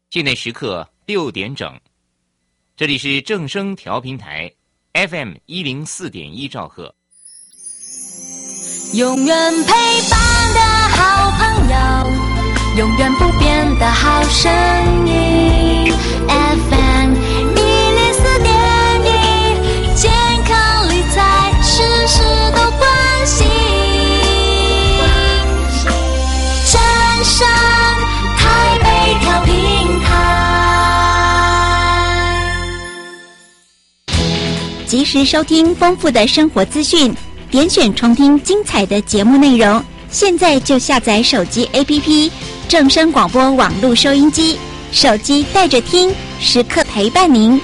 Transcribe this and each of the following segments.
现在时刻6点整，这里是正声调频台 FM 104.1兆赫。 永远陪伴的好朋友，永远不变的好声音 FM 104.1，健康理财事事都关心，正声台北调频台， 及时收听丰富的生活资讯，点选重听精彩的节目内容。现在就下载手机 APP 正声广播网络收音机，手机带着听，时刻陪伴您。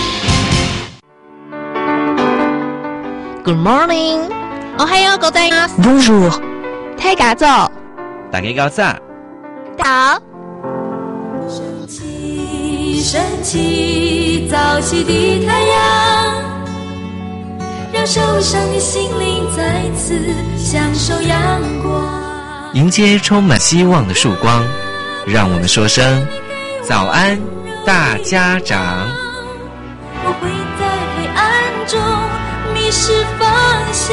Good morning， おはようございます。 Bonjour， 太嘎早， 大家搞啥？ 好。 升起，升起，早起的太阳，让受伤的心灵再次享受阳光。 迎接充满希望的曙光，让我们说声早安，大家长。 我会在黑暗中迷失方向，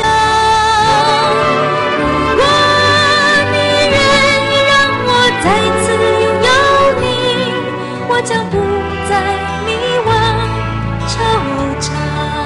如果你愿意让我再次拥有你，我将不再迷惘惆怅。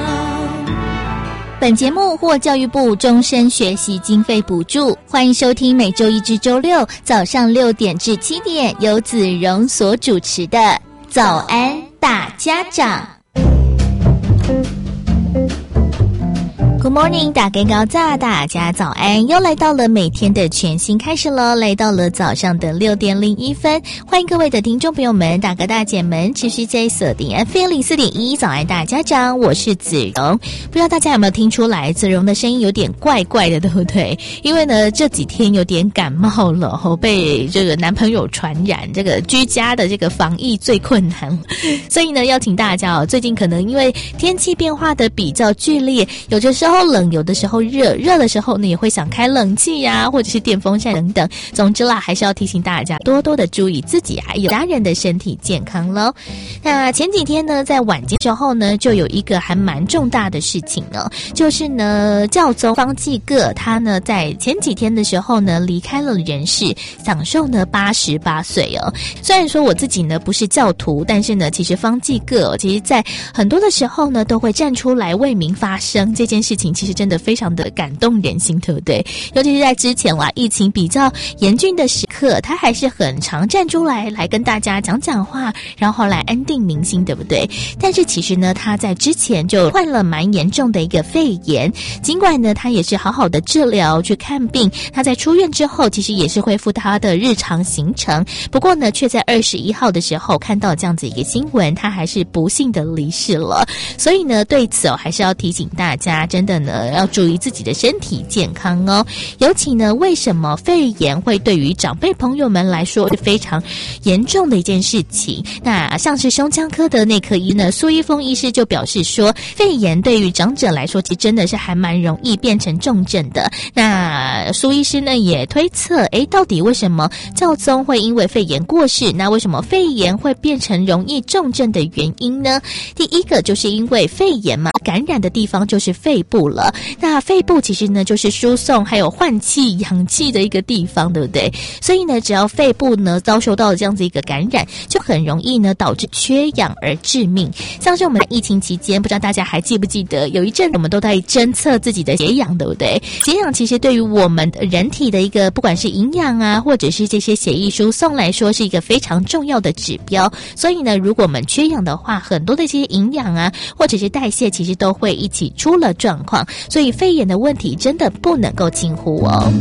本节目获教育部终身学习经费补助，欢迎收听每周一至周六早上6点至7点由子荣所主持的早安大家长。Good morning， 大家高炸，大家早安！又来到了每天的全新开始了，来到了早上的6点01分，欢迎各位的听众朋友们、大哥大姐们，持续在锁定 FM 104.1早安大家长，我是子荣。不知道大家有没有听出来，子荣的声音有点怪怪的，对不对？因为呢这几天有点感冒了，被这个男朋友传染，这个居家的这个防疫最困难了，所以呢邀请大家最近可能因为天气变化的比较剧烈，有的时候冷，有的时候热，热的时候呢也会想开冷气呀，或者是电风扇等等。总之啦，还是要提醒大家多多的注意自己还有家人的身体健康咯。那前几天呢，在晚间之后呢，就有一个还蛮重大的事情呢，就是呢，教宗方济各他呢在前几天的时候呢离开了人世，享受呢88岁哦。虽然说我自己呢不是教徒，但是呢，其实方济各其实在很多的时候呢都会站出来为民发声，这件事情其实真的非常的感动人心，对不对？尤其是在之前啦，疫情比较严峻的时刻，他还是很常站出来跟大家讲讲话，然后来安定民心，对不对？但是其实呢，他在之前就患了蛮严重的一个肺炎，尽管呢他也是好好的治疗去看病，他在出院之后其实也是恢复他的日常行程，不过呢却在21号的时候看到这样子一个新闻，他还是不幸的离世了。所以呢对此还是要提醒大家，真的呢要注意自己的身体健康哦。尤其呢为什么肺炎会对于长辈朋友们来说是非常严重的一件事情，那像是胸腔科的内科医呢苏一峰医师就表示说，肺炎对于长者来说其实真的是还蛮容易变成重症的。那苏医师呢也推测，到底为什么教宗会因为肺炎过世，那为什么肺炎会变成容易重症的原因呢？第一个就是因为肺炎嘛，感染的地方就是肺部了，那肺部其实呢就是输送还有换气氧气的一个地方，对不对？所以呢只要肺部呢遭受到了这样子一个感染，就很容易呢导致缺氧而致命。像是我们疫情期间，不知道大家还记不记得，有一阵我们都在侦测自己的血氧，对不对？血氧其实对于我们人体的一个不管是营养啊，或者是这些血液输送来说，是一个非常重要的指标。所以呢如果我们缺氧的话，很多的这些营养啊或者是代谢其实都会一起出了状况，所以肺炎的问题真的不能够轻忽哦。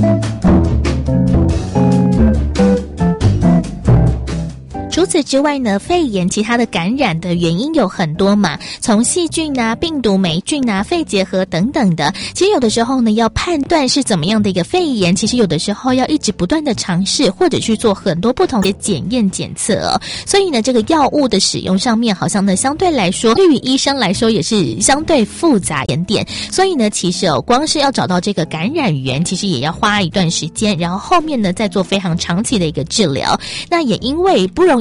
除此之外呢，肺炎其他的感染的原因有很多嘛，从细菌啊、病毒、霉菌啊、肺结核等等的。其实有的时候呢，要判断是怎么样的一个肺炎，其实有的时候要一直不断的尝试，或者去做很多不同的检验检测哦。所以呢，这个药物的使用上面，好像呢相对来说，对于医生来说也是相对复杂一点。所以呢，其实光是要找到这个感染源，其实也要花一段时间，然后后面呢再做非常长期的一个治疗。那也因为不容易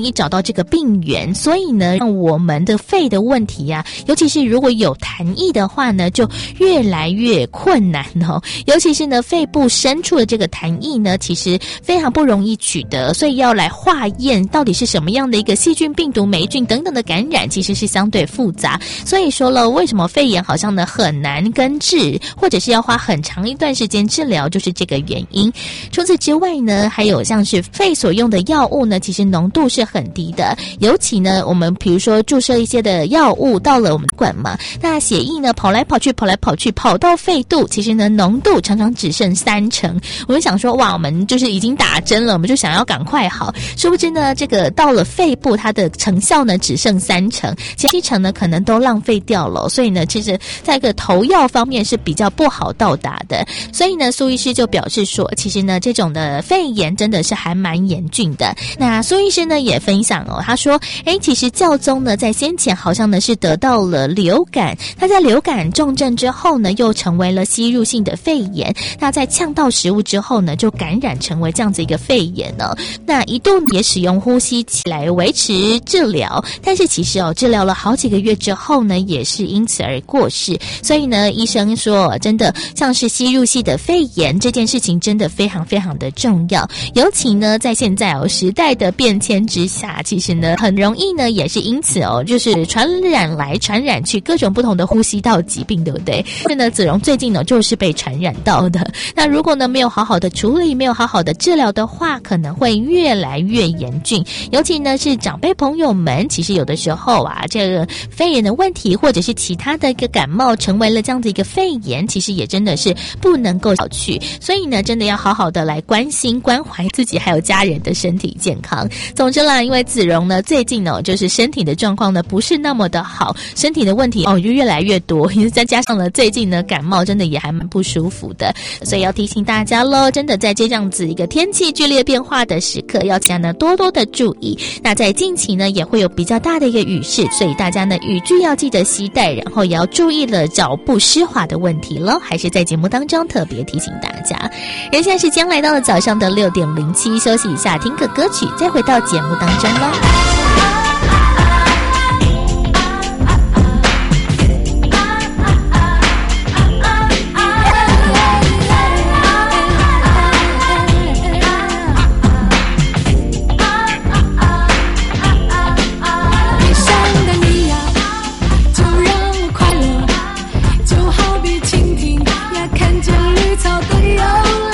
易找到这个病源，所以呢，让我们的肺的问题啊，尤其是如果有痰液的话呢，就越来越困难哦。尤其是呢，肺部深处的这个痰液呢，其实非常不容易取得，所以要来化验到底是什么样的一个细菌、病毒、霉菌等等的感染，其实是相对复杂。所以说了，为什么肺炎好像呢很难根治，或者是要花很长一段时间治疗，就是这个原因。除此之外呢，还有像是肺所用的药物呢，其实浓度是很低的。尤其呢，我们比如说注射一些的药物到了我们管嘛，那血液呢跑来跑去，跑到肺部，其实呢浓度常常只剩30%。我们想说，哇，我们就是已经打针了，我们就想要赶快好，殊不知呢，这个到了肺部，它的成效呢只剩30%，其7成呢可能都浪费掉了。所以呢，其实在一个投药方面是比较不好到达的。所以呢，苏医师就表示说，其实呢，这种的肺炎真的是还蛮严峻的。那苏医师呢也分享哦，他说，其实教宗呢在先前好像呢是得到了流感，他在流感重症之后呢，又成为了吸入性的肺炎。那在呛到食物之后呢，就感染成为这样子一个肺炎呢。那一度也使用呼吸器来维持治疗，但是其实治疗了好几个月之后呢，也是因此而过世。所以呢，医生说，真的像是吸入性的肺炎这件事情，真的非常非常的重要。尤其呢，在现在时代的变迁之下，其实呢，很容易呢，也是因此就是传染来传染去各种不同的呼吸道疾病，对不对？所以呢，子荣最近呢，就是被传染到的。那如果呢，没有好好的处理，没有好好的治疗的话，可能会越来越严峻。尤其呢，是长辈朋友们，其实有的时候啊，这个肺炎的问题，或者是其他的一个感冒，成为了这样子一个肺炎，其实也真的是不能够小觑。所以呢，真的要好好的来关心、关怀自己还有家人的身体健康。总之啦，因为子荣呢，最近呢，就是身体的状况呢，不是那么的好，身体的问题就越来越多，再加上了最近呢，感冒真的也还蛮不舒服的。所以要提醒大家咯，真的在这样子一个天气剧烈变化的时刻，要大家呢多多的注意。那在近期呢，也会有比较大的一个雨势，所以大家呢雨具要记得携带，然后也要注意了脚部湿滑的问题了。还是在节目当中特别提醒大家。而现在时间来到了早上的6:07，休息一下，听个歌曲，再回到节目当中了。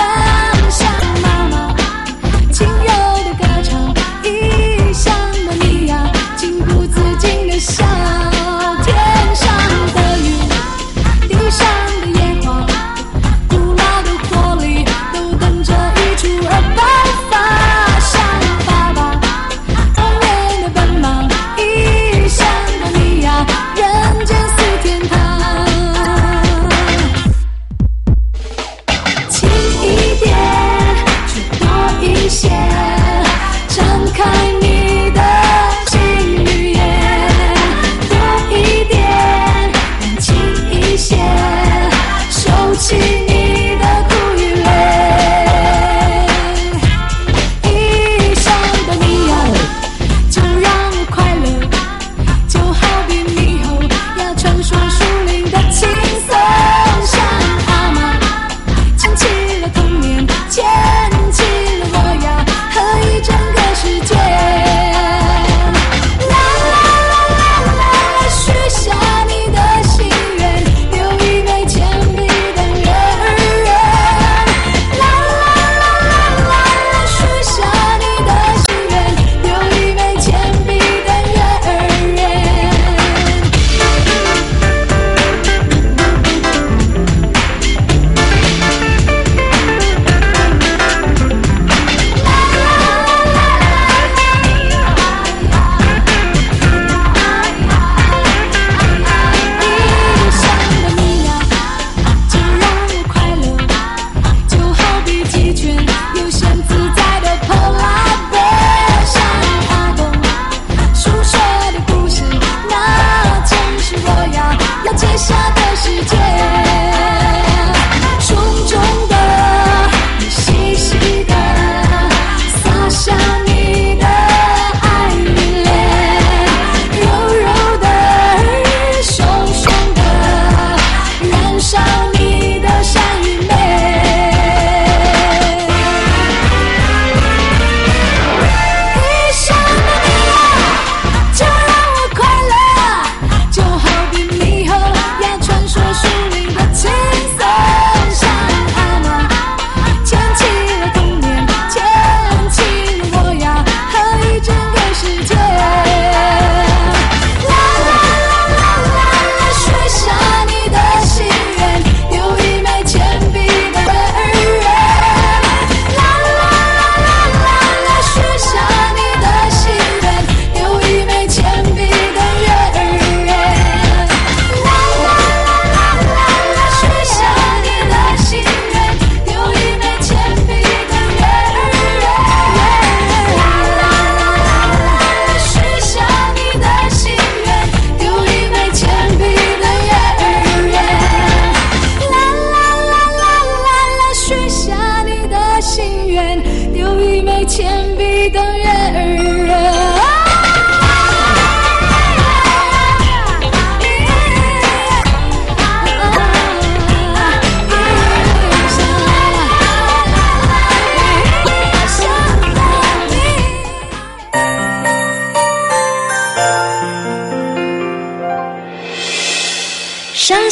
亲友的歌唱，异乡的你。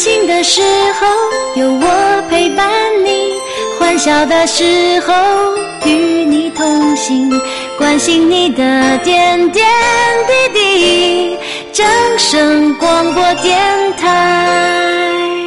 心的时候有我陪伴你，欢笑的时候与你同行，关心你的点点滴滴。正声广播电台。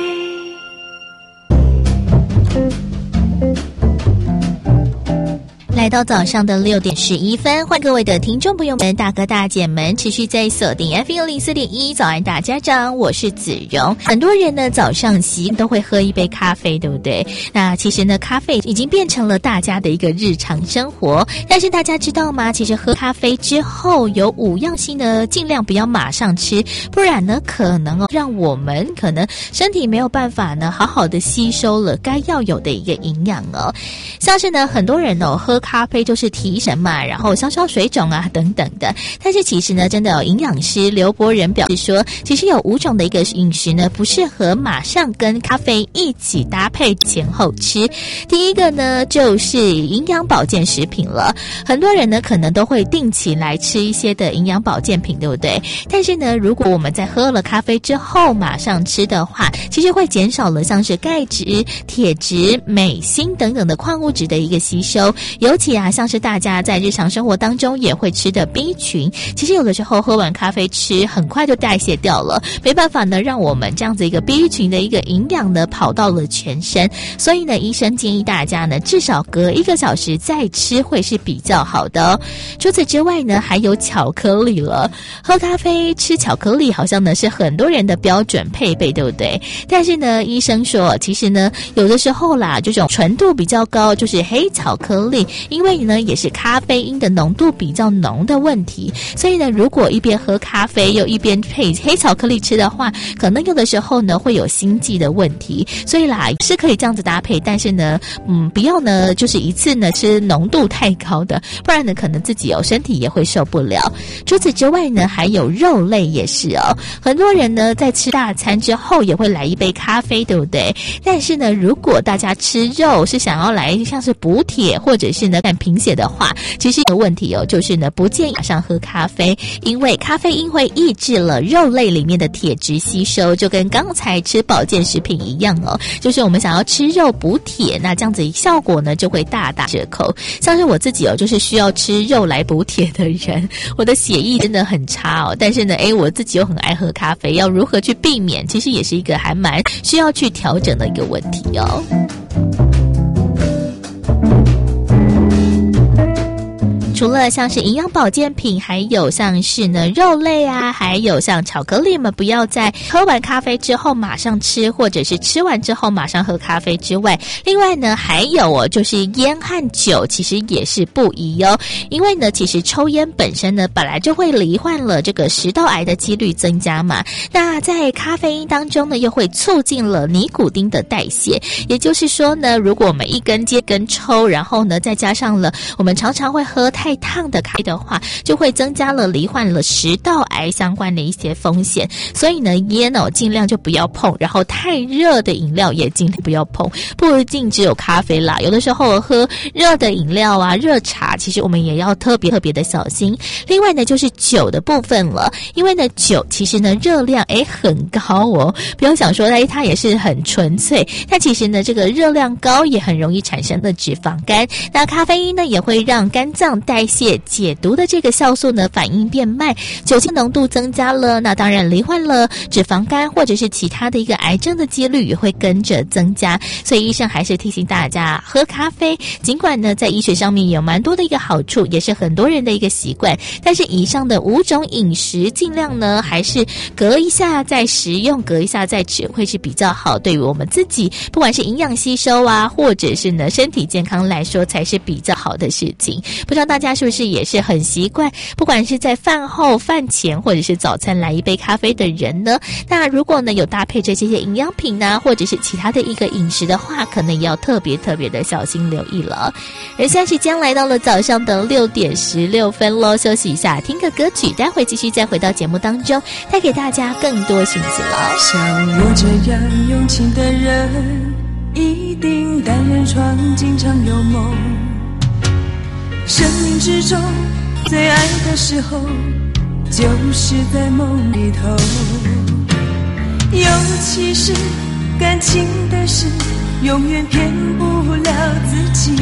来到早上的6点11分，欢迎各位的听众朋友们、大哥大姐们，持续在锁定 FM104.1早安大家长，我是子荣。很多人呢早上都会喝一杯咖啡，对不对？那其实呢，咖啡已经变成了大家的一个日常生活。但是大家知道吗？其实喝咖啡之后有5样性呢，尽量不要马上吃，不然呢，可能让我们可能身体没有办法呢好好的吸收了该要有的一个营养哦。像是呢，很多人喝咖啡就是提神嘛，然后消消水肿啊等等的。但是其实呢，真的有营养师刘伯仁表示说，其实有5种的一个饮食呢，不适合马上跟咖啡一起搭配前后吃。第一个呢，就是营养保健食品了。很多人呢，可能都会定期来吃一些的营养保健品，对不对？但是呢，如果我们在喝了咖啡之后马上吃的话，其实会减少了像是钙质、铁质、镁、锌等等的矿物质的一个吸收。尤其像是大家在日常生活当中也会吃的 B 群，其实有的时候喝完咖啡吃很快就代谢掉了，没办法呢让我们这样子一个 B 群的一个营养呢跑到了全身，所以呢医生建议大家呢至少隔1个小时再吃会是比较好的哦。除此之外呢，还有巧克力了。喝咖啡吃巧克力好像呢是很多人的标准配备，对不对？但是呢医生说，其实呢有的时候啦，这种纯度比较高，就是黑巧克力，因为呢也是咖啡因的浓度比较浓的问题，所以呢如果一边喝咖啡又一边配黑巧克力吃的话，可能有的时候呢会有心悸的问题。所以啦是可以这样子搭配，但是呢不要呢就是一次呢吃浓度太高的，不然呢可能自己身体也会受不了。除此之外呢，还有肉类也是很多人呢在吃大餐之后也会来一杯咖啡，对不对？但是呢如果大家吃肉是想要来像是补铁或者是呢看贫血的话，其实有问题就是呢不建议马上喝咖啡，因为咖啡因会抑制了肉类里面的铁质吸收，就跟刚才吃保健食品一样就是我们想要吃肉补铁，那这样子效果呢就会大打折扣。像是我自己就是需要吃肉来补铁的人，我的血液真的很差但是呢我自己又很爱喝咖啡，要如何去避免，其实也是一个还蛮需要去调整的一个问题除了像是营养保健品，还有像是呢肉类啊，还有像巧克力嘛，不要在喝完咖啡之后马上吃，或者是吃完之后马上喝咖啡之外，另外呢还有就是烟和酒其实也是不宜因为呢其实抽烟本身呢本来就会罹患了这个食道癌的几率增加嘛，那在咖啡因当中呢又会促进了尼古丁的代谢，也就是说呢，如果我们一根接根抽，然后呢再加上了我们常常会喝太烫的咖啡的话，就会增加了罹患了食道癌相关的一些风险。所以呢烟尽量就不要碰，然后太热的饮料也尽量不要碰，不一定只有咖啡啦，有的时候喝热的饮料啊，热茶其实我们也要特别的小心。另外呢就是酒的部分了，因为呢酒其实呢热量很高不要想说它也是很纯粹，但其实呢这个热量高也很容易产生的脂肪肝。那咖啡因呢也会让肝脏代谢解毒的这个酵素呢反应变慢，酒精浓度增加了，那当然罹患了脂肪肝或者是其他的一个癌症的几率也会跟着增加。所以医生还是提醒大家，喝咖啡尽管呢在医学上面有蛮多的一个好处，也是很多人的一个习惯，但是以上的5种饮食尽量呢还是隔一下再食用，隔一下再吃会是比较好，对于我们自己不管是营养吸收啊，或者是呢身体健康来说才是比较好的事情。不知道大家是不是也是很习惯，不管是在饭后、饭前或者是早餐来一杯咖啡的人呢？那如果呢有搭配这些营养品啊，或者是其他的一个饮食的话，可能也要特别的小心留意了。而现在时间来到了早上的6点16分咯，休息一下，听个歌曲，待会继续再回到节目当中，带给大家更多讯息了。 像我这样用情的人，一定单人床经常有梦，生命之中最爱的时候，就是在梦里头。 尤其是感情的事，永远骗不了自己。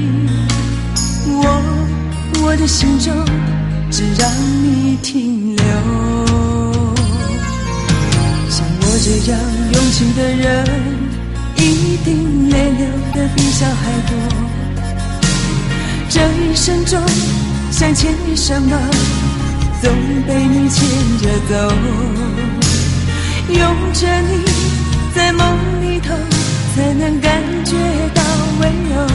我的心中只让你停留。像我这样用情的人，一定泪流的比小孩多。这一生中想牵你什么，总被你牵着走。拥着你在梦里头，才能感觉到温柔。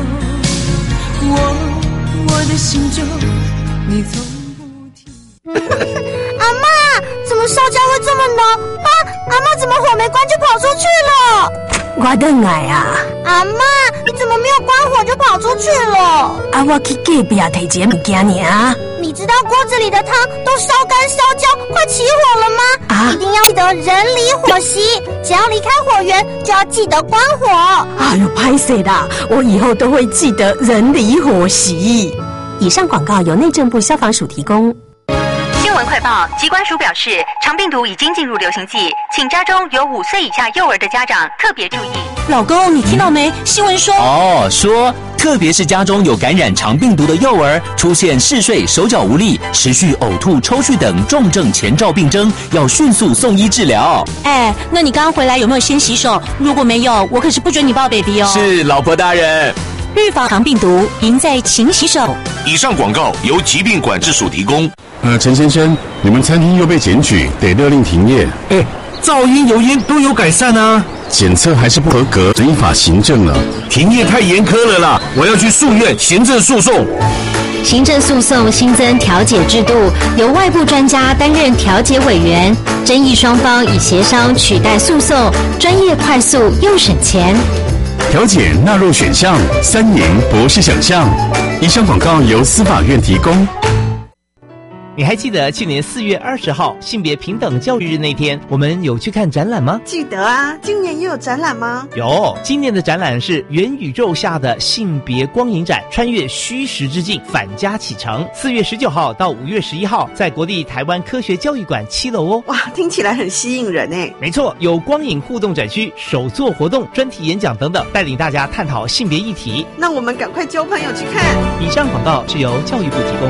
我的心中你从不停。 阿嬷，怎么烧焦会这么浓啊？阿嬷怎么火没关就跑出去了？ 我回来啊！ 阿嬷，你怎么没有关火就跑出去了？ 啊，我去隔壁提一个物件尔。 你知道锅子里的汤都烧干烧焦，快起火了吗？ 啊！ 一定要记得人离火熄，只要离开火源就要记得关火。 哎呦，拍谁啦？我以后都会记得人离火熄。以上广告由内政部消防署提供。 新闻快报，疾管署表示，肠病毒已经进入流行季，请家中有5岁以下幼儿的家长特别注意。 老公，你听到没？新闻说说特别是家中有感染肠病毒的幼儿，出现嗜睡、手脚无力、持续呕吐、抽搐等重症前兆病征，要迅速送医治疗。 那你刚刚回来有没有先洗手？如果没有，我可是不准你抱 baby 哦。 是，老婆大人。 预防肠病毒，赢在勤洗手。 以上广告由疾病管制署提供。 陈先生，你们餐厅又被检举，得勒令停业。 噪音、油烟都有改善啊。 检测还是不合格，依法行政了。 停业太严苛了啦，我要去诉愿行政诉讼。 行政诉讼新增调解制度，由外部专家担任调解委员，争议双方以协商取代诉讼，专业快速又省钱。 调解纳入选项，3赢不是想象。以上广告由司法院提供。 你还记得去年4月20号性别平等教育日那天，我们有去看展览吗？ 记得啊，今年也有展览吗？ 有，今年的展览是元宇宙下的性别光影展，穿越虚实之境，返家启程。4月19号到5月11号，在国立台湾科学教育馆7楼哦。 哇，听起来很吸引人诶。 没错，有光影互动展区、手作活动、专题演讲等等，带领大家探讨性别议题。 那我们赶快交朋友去看。 以上广告是由教育部提供。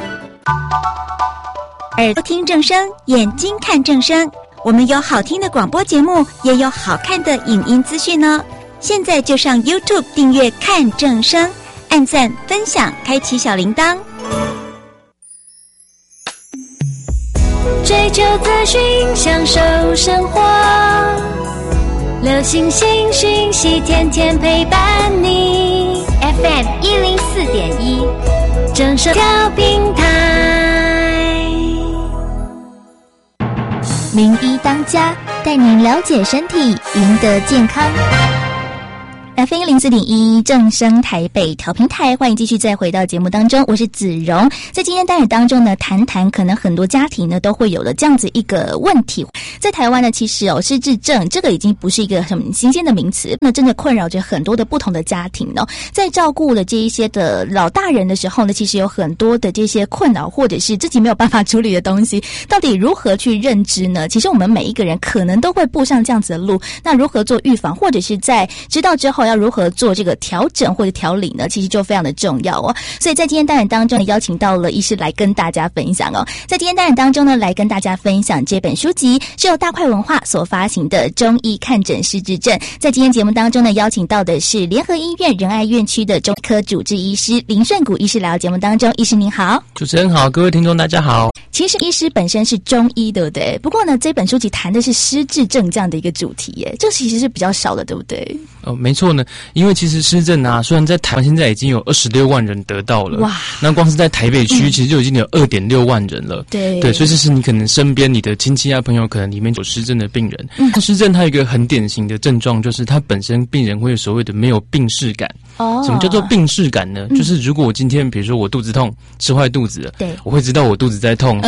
耳朵听正声，眼睛看正声。我们有好听的广播节目，也有好看的影音资讯哦。现在就上 YouTube 订阅看正声，按赞、分享，开启小铃铛。 追求资讯，享受生活，流行新讯息，天天陪伴你。FM 104.1，正声调频台。 名医当家，带您了解身体，赢得健康。FM 104.1正声台北调频台，欢迎继续再回到节目当中，我是子荣。在今天单元当中呢，谈谈可能很多家庭呢都会有了这样子一个问题。在台湾呢，其实失智症这个已经不是一个很新鲜的名词，那真的困扰着很多的不同的家庭呢。在照顾了这一些的老大人的时候呢，其实有很多的这些困扰，或者是自己没有办法处理的东西，到底如何去认知呢？其实我们每一个人可能都会步上这样子的路，那如何做预防，或者是在知道之后要如何做这个调整或者调理呢？其实就非常的重要哦。所以在今天单元当中呢，邀请到了医师来跟大家分享哦。在今天单元当中呢，来跟大家分享这本书籍是由大块文化所发行的《中医看诊失智症》。在今天节目当中呢，邀请到的是联合医院仁爱院区的中科主治医师林顺谷医师来到节目当中。医师您好。 主持人好，各位听众大家好。 其实医师本身是中医，对不对？不过呢，这本书籍谈的是失智症这样的一个主题耶，这其实是比较少的，对不对？ 没错呢，因为其实失智症啊，虽然在台湾现在已经有26万人得到了，哇，那光是在台北区其实就已经有2.6万人了。对，所以这是你可能身边你的亲戚啊朋友可能里面有失智的病人。失智症它有一个很典型的症状，就是它本身病人会有所谓的没有病识感。什么叫做病识感呢？就是如果我今天比如说我肚子痛，吃坏肚子了，对，我会知道我肚子在痛，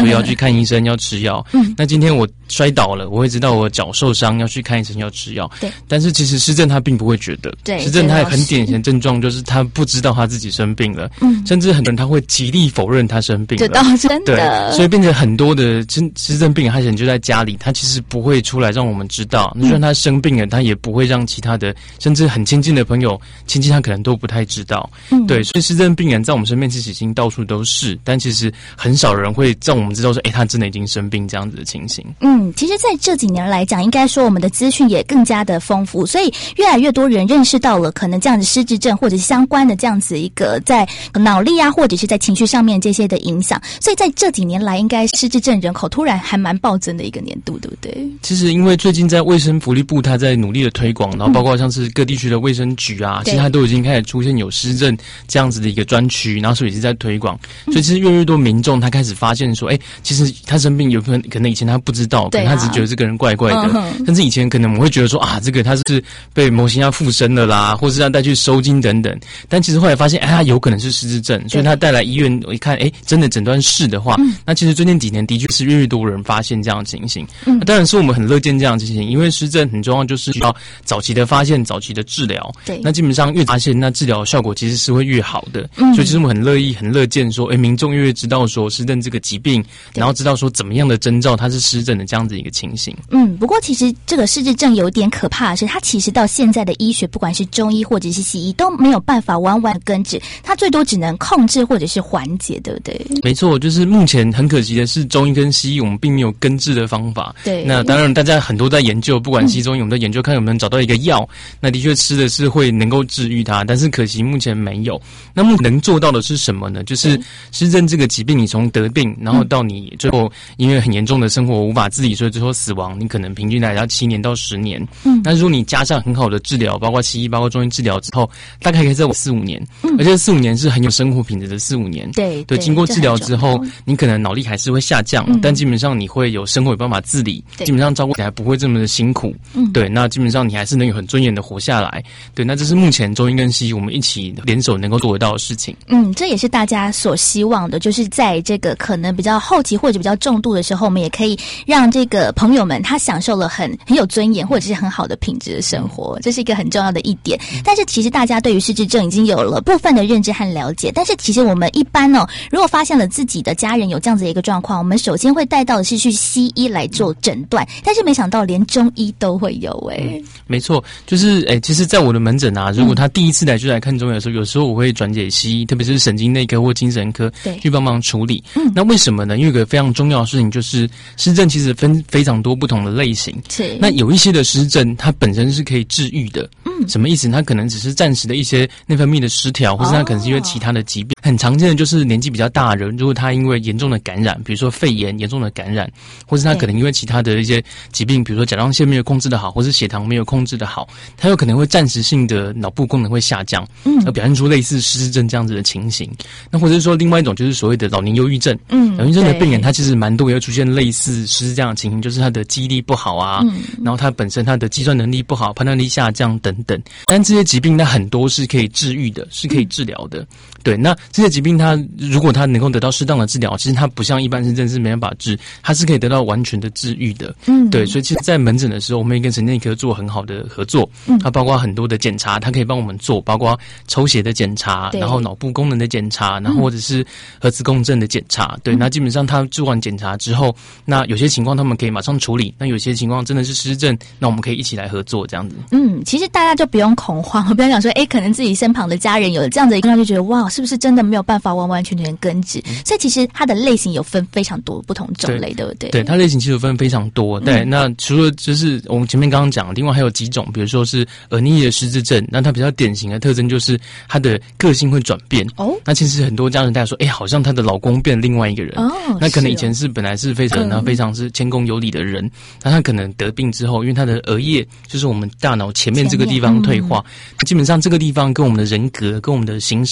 所以要去看医生，要吃药。那今天我摔倒了，我会知道我脚受伤，要去看医生，要吃药。对，但是其实失智他并不会觉得，失智他很典型的症状就是他不知道他自己生病了，甚至很多人他会极力否认他生病了。 这倒真的， 对，所以变成很多的失智病人，他可能就在家里，他其实不会出来让我们知道。就算他生病了，他也不会让其他的，甚至很亲近的朋友、亲戚，他可能都不太知道。对，所以失智病人在我们身边其实已经到处都是，但其实很少人会让我们知道说，他真的已经生病这样子的情形。 其实在这几年来讲，应该说我们的资讯也更加的丰富，所以越来越多人认识到了可能这样子失智症或者是相关的这样子一个在脑力啊，或者是在情绪上面这些的影响。所以在这几年来，应该失智症人口突然还蛮暴增的一个年度，对不对？ 其实因为最近在卫生福利部他在努力的推广，然后包括像是各地区的卫生局啊，其实他都已经开始出现有失智这样子的一个专区，然后所以也是在推广。所以其实越来越多民众他开始发现说，其实他生病有可能以前他不知道，可能他只是觉得这个人怪怪的，甚至以前可能我们会觉得说这个他是被魔神要附身了啦，或是要带去收金等等。但其实后来发现，他有可能是失智症，所以他带来医院一看，真的诊断是的话，那其实最近几年的确是越来越多人发现这样的情形。当然是我们很乐见这样的情形，因为失智症很重要，就是需要早期的发现、早期的治疗。对，那基本上越发现，那治疗效果其实是会越好的。所以其实我们很乐见说，民众越知道说失智这个疾病，然后知道说怎么样的征兆它是失智的这样子一个情形。 不过其实这个失智症有点可怕的是，它其实到现在的医学，不管是中医或者是西医，都没有办法完完根治，它最多只能控制或者是缓解，对不对？ 没错，就是目前很可惜的是，中医跟西医我们并没有根治的方法。对，那当然大家很多在研究，不管西中医，我们在研究看有没有找到一个药，那的确吃的是会能够治愈它，但是可惜目前没有。那目前能做到的是什么呢？就是失智这个疾病，你从得病，然后到你最后因为很严重的生活无法自理，所以最后死亡，你可能平均来要7年到10年。那如果你加上很好的治疗，包括西医、包括中医治疗之后，大概可以在4-5年，而且4-5年是很有生活品质的4-5年。对，经过治疗之后，你可能脑力还是会下降，但基本上你会有生活有办法自理，基本上照顾起来不会这么的辛苦。对，那基本上你还是能有很尊严的活下来。对，那这是目前中医跟西医我们一起联手能够做得到的事情。 这也是大家所希望的，就是在这个可能比较后期或者比较重度的时候，我们也可以让这个朋友们他享受了很有尊严或者是很好的品质的生活，这是一个很重要的一点。但是其实大家对于失智症已经有了部分的认知和了解，但是其实我们一般如果发现了自己的家人有这样子的一个状况，我们首先会带到的是去西医来做诊断，但是没想到连中医都会有。 没错，就是其实在我的门诊啊，如果他第一次来就来看中医的时候，有时候我会转给西医，特别是神经内科或精神科去帮忙处理。那为什么呢？因为有个非常重要的事情，就是失智其实分非常多不同的类型。是，那有一些的失智它本身是可以治愈的。什么意思？它可能只是暂时的一些内分泌的失调，或是它可能是因为其他的疾病。很常见的就是年纪比较大的人，如果他因为严重的感染，比如说肺炎严重的感染，或是他可能因为其他的一些疾病，比如说甲状腺没有控制的好，或是血糖没有控制的好，他有可能会暂时性的脑部功能会下降，而表现出类似失智症这样子的情形。那或者是说另外一种就是所谓的老年忧郁症，老年忧郁症的病人他其实蛮多也会出现类似失智这样的情形，就是他的记忆力不好啊，然后他本身他的计算能力不好，判断力下降等等。但这些疾病它很多是可以治愈的，是可以治疗的。对，那这些疾病它如果它能够得到适当的治疗，其实它不像一般失智是没办法治，它是可以得到完全的治愈的。对，所以其实在门诊的时候，我们也跟神经内科做很好的合作，它包括很多的检查，它可以帮我们做，包括抽血的检查，然后脑部功能的检查，然后或者是核磁共振的检查。对，那基本上他做完检查之后，那有些情况他们可以马上处理，那有些情况真的是失智，那我们可以一起来合作这样子。 其实大家就不用恐慌，不要讲说可能自己身旁的家人有这样的一个就觉得哇，是不是真的没有办法完完全全根治？所以其实它的类型有分非常多不同种类，对不对？对， 它类型其实有分非常多。对，那除了就是我们前面刚刚讲，另外还有几种，比如说是耳逆的失智症，那它比较典型的特征就是它的个性会转变。那其实很多家人大家说，好像她的老公变另外一个人。那可能以前是本来是非常是谦恭有礼的人，那他可能得病之后，因为他的额叶就是我们大脑前面这个地方退化，基本上这个地方跟我们的人格、跟我们的行事作风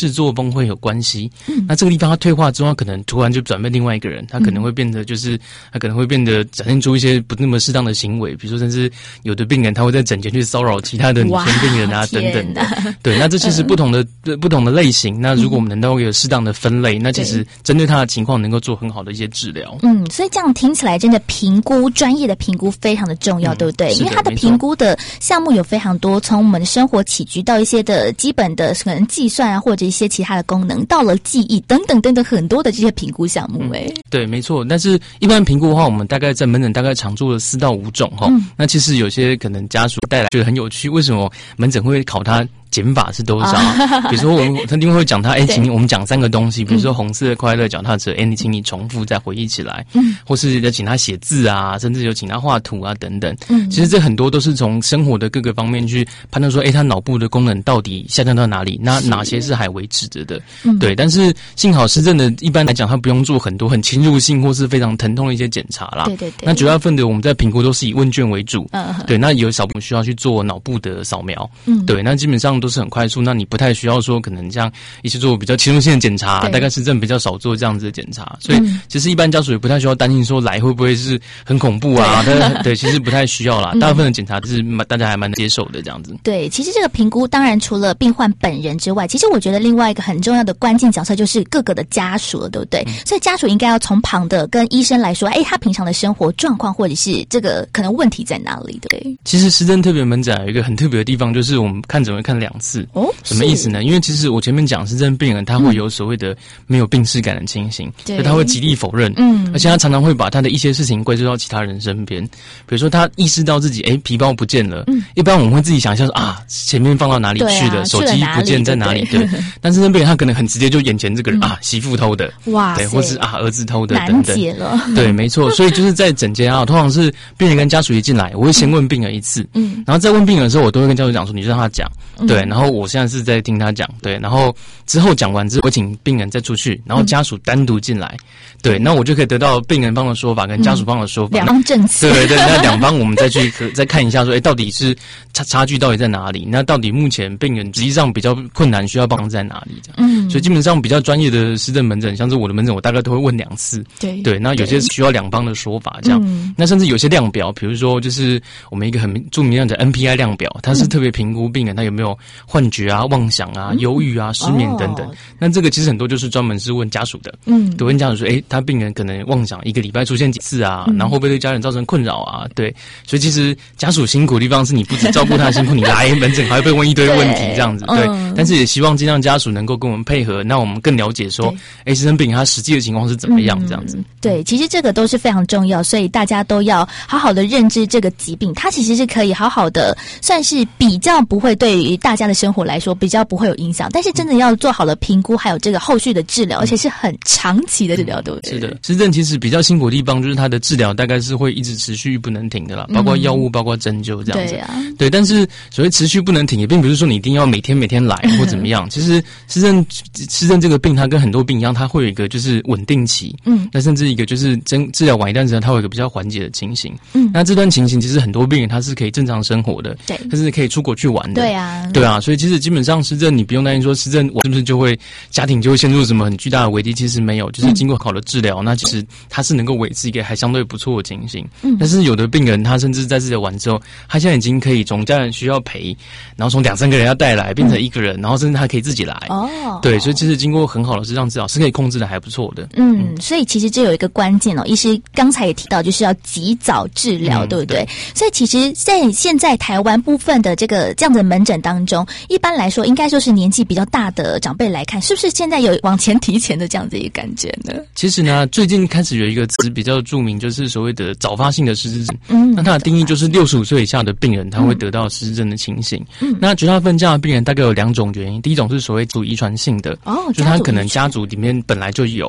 中会有关系。那这个地方它退化之后，可能突然就转变另外一个人，他可能会变得他可能会变得展现出一些不那么适当的行为，比如说甚至有的病人他会在诊间去骚扰其他的女生病人啊等等的。对，那这其实不同的类型。那如果我们能够有适当的分类，那其实针对他的情况能够做很好的一些治疗。 所以这样听起来真的专业的评估非常的重要，对不对？因为它的评估的项目有非常多，从我们的生活起居到一些的基本的可能计算啊，或者一些其他的功能，到了记忆等等很多的这些评估项目。 对，没错。但是一般评估的话，我们大概在门诊大概常做了4到5种哈。那其实有些可能家属带来觉得很有趣，为什么门诊会考他减法是多少？比如说他另外会讲他，请我们讲3个东西，比如说红色的快乐脚踏车，请你重复再回忆起来，或是要请他写字啊，甚至有请他画图啊等等。其实这很多都是从生活的各个方面去判断说，他脑部的功能到底下降到哪里，那哪些是还维持着的。对，但是幸好失智的一般来讲，他不用做很多很侵入性或是非常疼痛的一些检查啦。对。那绝大部分的我们在评估都是以问卷为主。对，那有少部分需要去做脑部的扫描。对，那基本上都是很快速，那你不太需要说可能像一些做比较侵入性的检查，大概失智比较少做这样子的检查，所以其实一般家属也不太需要担心说来会不会是很恐怖啊。对，其实不太需要啦，大部分的检查是大家还蛮接受的这样子。 对，其实这个评估当然除了病患本人之外，其实我觉得另外一个很重要的关键角色就是各个的家属了，对不对？所以家属应该要从旁的跟医生来说，他平常的生活状况或者是这个可能问题在哪里，对不对？ 其实失智特别门诊有一个很特别的地方，就是我们看诊会看2次。什么意思呢？因为其实我前面讲失智病人他会有所谓的没有病识感的情形，所以他会极力否认，而且他常常会把他的一些事情归咎到其他人身边。比如说他意识到自己皮包不见了，一般我们会自己想象说前面放到哪里去了，手机不见在哪里？对，但是那病人他可能很直接就眼前这个人媳妇偷的，对，或是儿子偷的等等， 难解了。 对，没错。所以就是在诊间通常是病人跟家属一进来，我会先问病人一次，然后再问病人的时候，我都会跟家属讲说，你就让他讲，对，然后我现在是在听他讲，对，然后之后讲完之后，我请病人再出去，然后家属单独进来，对，那我就可以得到病人方的说法跟家属方的说法， 两方证词。 对，那两方我们再看一下说，到底是差距到底在哪里？那到底目前病人实际上比较困难，需要帮在哪里？这样，所以基本上比较专业的失智门诊，像是我的门诊，我大概都会问2次。对，那有些需要2方的说法，这样。那甚至有些量表，比如说就是我们一个很著名的 NPI 量表，它是特别评估病人他有没有幻觉啊、妄想啊、忧郁啊、失眠等等。那这个其实很多就是专门是问家属的，对，问家属说，他病人可能妄想1个礼拜出现几次啊，然后会不会对家人造成困扰啊？对，所以其实家属辛苦的地方是你不只照顾他的辛苦，你来门诊还会被问一堆问题这样子，对。但是也希望尽量家属能够跟我们配合，那我们更了解说，失智病人他实际的情况是怎么样这样子。 对，其实这个都是非常重要，所以大家都要好好的认知这个疾病，它其实是可以好好的，算是比较不会对于大家的生活来说比较不会有影响，但是真的要做好了评估，还有这个后续的治疗，而且是很长期的治疗，对不对？ 是的，失智其实比较辛苦的地方就是它的治疗大概是会一直持续不能停的啦，包括药物，包括针灸这样子。对，但是所谓持续不能停，也并不是说你一定要每天来或怎么样。其实失智这个病，它跟很多病一样，它会有一个就是稳定期，那甚至一个就是治疗完一段时间，它会有一个比较缓解的情形。那这段情形其实很多病人他是可以正常生活的，对，他是可以出国去玩的，对啊，所以其实基本上失智你不用担心说失智我是不是就会家庭就会陷入什么很巨大的危机，其实没有，就是经过好的治疗，那其实他是能够维持一个还相对不错的情形。但是有的病人他甚至在治疗完之后，他现在已经可以从家人需要陪，然后从2-3个人要带来变成1个人，然后甚至他可以自己来。对，所以其实经过很好的治疗是可以控制的还不错的。 所以其实这有一个关键医师刚才也提到，就是要及早治疗，对不对？所以其实在现在台湾部分的这样的门诊当中，一般来说应该说是年纪比较大的长辈来看，是不是现在有往前提前的这样子一个感觉呢？ 其实呢，最近开始有一个词比较著名，就是所谓的早发性的失智症。那它的定义就是65岁以下的病人他会得到失智症的情形。那绝大部分这样的病人大概有2种原因，第一种是所谓遗传性的，就是他可能家族里面本来就有。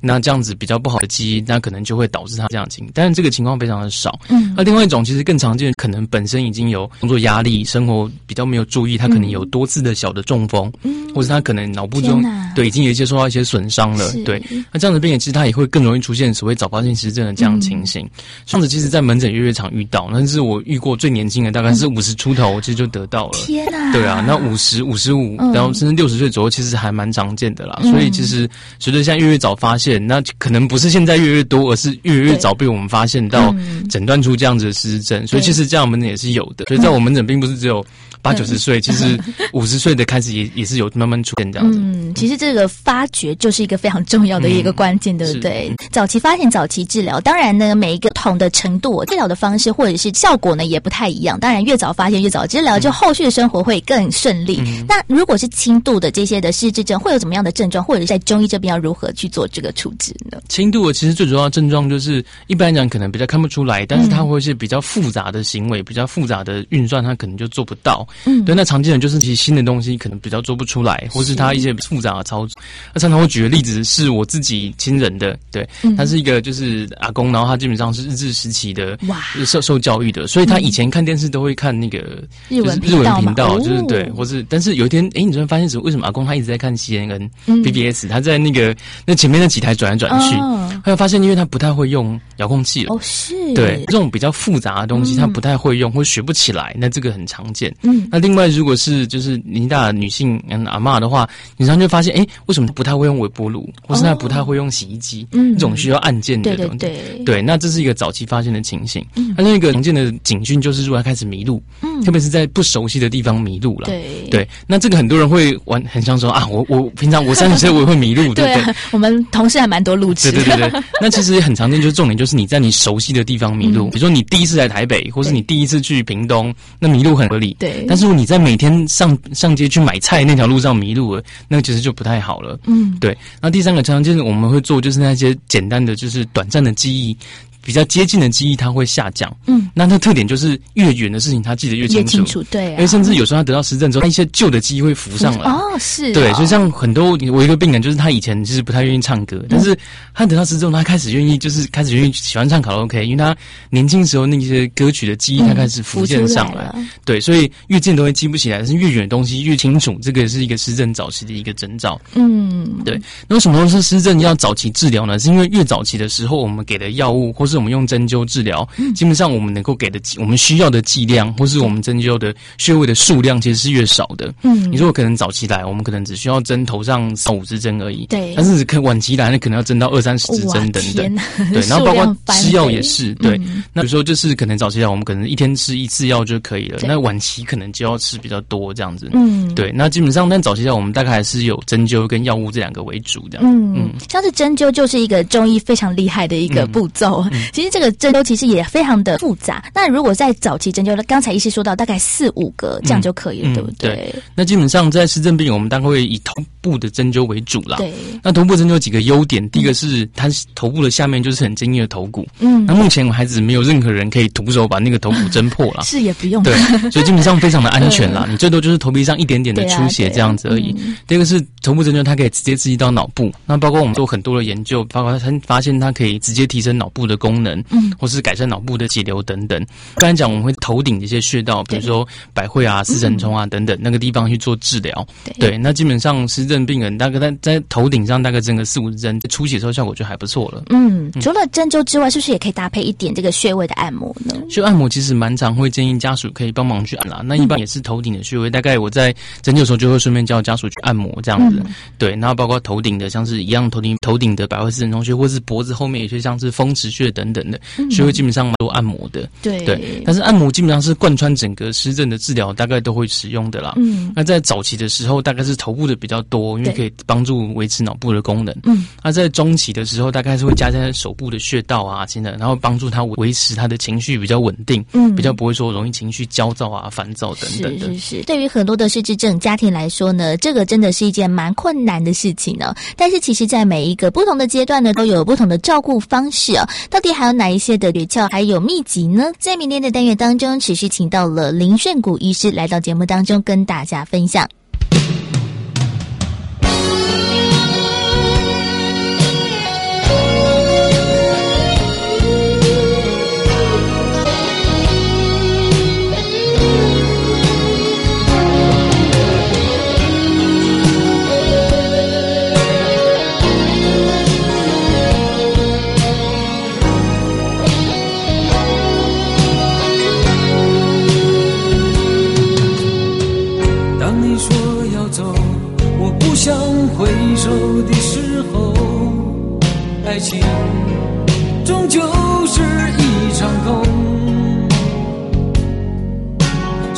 那这样子比较不好的基因，那可能就会导致他这样的情况，但是这个情况非常的少。那另外一种其实更常见，可能本身已经有工作压力，生活比较没有注意，他可能有多次的小的中风，或者他可能脑部中对已经有一些受到一些损伤了，对，那这样的病人其实他也会更容易出现所谓早发性失智症的这样的情形。这样子其实在门诊越常遇到，但是我遇过最年轻的大概是50出头，其实就得到了。 天哪！ 对啊，那50、55，然后甚至60岁左右，其实还蛮常见的啦。所以其实随着现在越早发现，那可能不是现在越多，而是越早被我们发现到诊断出这样子的失智症。所以其实这样门诊也是有的。所以在我们门诊并不是只有80、90岁，其实50岁的开始也是有慢慢出现这样子。 其实这个发觉就是一个非常重要的一个关键，对不对？早期发现、早期治疗，当然呢，每一个不同的程度，治疗的方式或者是效果呢也不太一样。当然，越早发现越早治疗，就后续的生活会更顺利。那如果是轻度的这些的失智症，会有怎么样的症状，或者是在中医这边要如何去做这个处置呢？ 轻度的其实最主要的症状就是一般来讲可能比较看不出来，但是它会是比较复杂的行为，比较复杂的运算，它可能就做不到。对，那常见的就是其实新的东西可能比较做不出来，或是他一些复杂的操作。那常常会举的例子是我自己亲人的，对，他是一个就是阿公，然后他基本上是日治时期的受教育的，所以他以前看电视都会看那个就是日文频道，就是对，或是但是有一天，你突然发现为什么阿公他一直在看 CNN、BBS， 他在那前面那几台转来转去，后来发现因为他不太会用遥控器了， 是， 对，这种比较复杂的东西他不太会用，或学不起来，那这个很常见。那另外如果是就是年纪大的女性阿嬷的话，你常常就发现，为什么不太会用微波炉，或是她不太会用洗衣机，这种需要按键的东西，对，那这是一个早期发现的情形。那另一个常见的警讯就是如果她开始迷路，特别是在不熟悉的地方迷路了，对，那这个很多人会很像说啊，我平常我30岁我也会迷路，对不对？ 我们同事还蛮多路痴， 对，那其实很常见，就是重点就是你在你熟悉的地方迷路，比如说你第一次来台北，或是你第一次去屏东，那迷路很合理， 对， 但是如果你在每天上街去买菜那条路上迷路了，那个其实就不太好了。对。那第三个常见我们会做就是那些简单的就是短暂的记忆。比较接近的记忆它会下降，那它特点就是越远的事情它记得越清楚， 对， 因为甚至有时候他得到失智症之后，一些旧的记忆会浮上来， 是， 对，所以像很多我一个病人就是他以前其实不太愿意唱歌，但是他得到失智症，他开始愿意喜欢唱卡拉 OK， 因为他年轻时候那些歌曲的记忆他开始浮现上来，对，所以越近都会记不起来，但是越远的东西越清楚，这个是一个失智症早期的一个征兆，对。那为什么是失智症要早期治疗呢？是因为越早期的时候，我们给的药物或是我们用针灸治疗，基本上我们能够给的我们需要的剂量，或是我们针灸的穴位的数量，其实是越少的。你说我可能早期来，我们可能只需要针头上4、5支针而已， 对。 但是晚期来，那可能要针到20、30支针等等，对。然后包括吃药也是，对。那比如说就是可能早期来，我们可能一天吃1次药就可以了，那晚期可能就要吃比较多这样子，对。那基本上，但早期来我们大概还是有针灸跟药物这2个为主的， 像是针灸就是一个中医非常厉害的一个步骤，其实这个针灸其实也非常的复杂。那如果在早期针灸，刚才医师说到大概4、5个这样就可以了，对不对？ 对。那基本上在失智病，我们大概会以头部的针灸为主啦。 对。 那头部针灸有几个优点，第一个是它头部的下面就是很坚硬的头骨，那目前我还只没有任何人可以徒手把那个头骨针破啦， 是也不用， 对，所以基本上非常的安全啦。你最多就是头皮上一点点的出血这样子而已。第二个是头部针灸，它可以直接刺激到脑部，那包括我们做很多的研究，包括它发现它可以直接提升脑部的功能，或是改善脑部的血流等等。刚才讲我们会头顶的一些穴道，比如说百会啊、四神聪啊等等那个地方去做治疗。对，那基本上失智症病人大概在头顶上大概针个4、5支针，出血的时候效果就还不错了。 除了针灸之外，是不是也可以搭配一点这个穴位的按摩呢？ 穴位按摩其实蛮常会建议家属可以帮忙去按啦。那一般也是头顶的穴位，大概我在针灸的时候就会顺便叫家属去按摩这样子。对，然后包括头顶的，像是一样头顶的百会四神聪穴，或是脖子后面有些像是风池穴等等的穴位，基本上都按摩的。对，但是按摩基本上是贯穿整个失智症的治疗，大概都会使用的啦。那在早期的时候，大概是头部的比较多，因为可以帮助维持脑部的功能。那在中期的时候，大概是会加在手部的穴道啊，然后帮助他维持他的情绪比较稳定，比较不会说容易情绪焦躁啊、烦躁等等的。 是。对于很多的失智症家庭来说呢，这个真的是一件蛮困难的事情呢。但是其实在每一个不同的阶段呢，都有不同的照顾方式哦。到底还有哪一些的诀窍还有秘籍呢？在明天的单元当中，持续请到了林顺谷医师来到节目当中跟大家分享。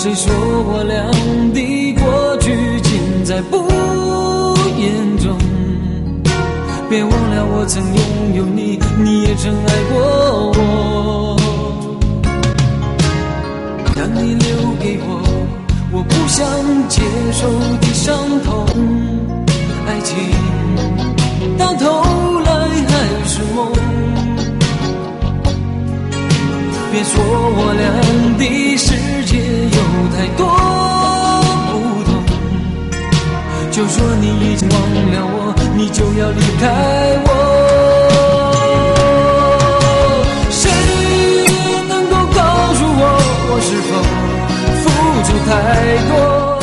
谁说我俩的过去尽在不言中？别忘了我曾拥有你，你也曾爱过我。让你留给我不想接受的伤痛。爱情到头来还是梦。别说我俩的世界有太多不同，就说你已经忘了我，你就要离开我。谁能够告诉我是否付出太多？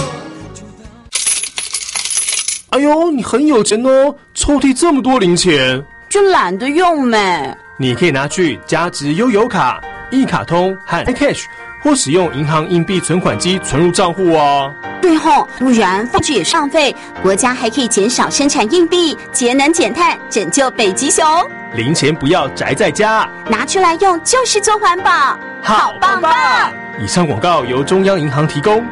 哎呦，你很有钱哦，抽屉这么多零钱。 就懒得用呗。 你可以拿去加值悠游卡、一卡通和 iCash， 或使用银行硬币存款机存入账户哦。 对吼，不然放置也是浪费。国家还可以减少生产硬币，节能减碳，拯救北极熊。 零钱不要宅在家， 拿出来用就是做环保，好棒棒！ 以上广告由中央银行提供。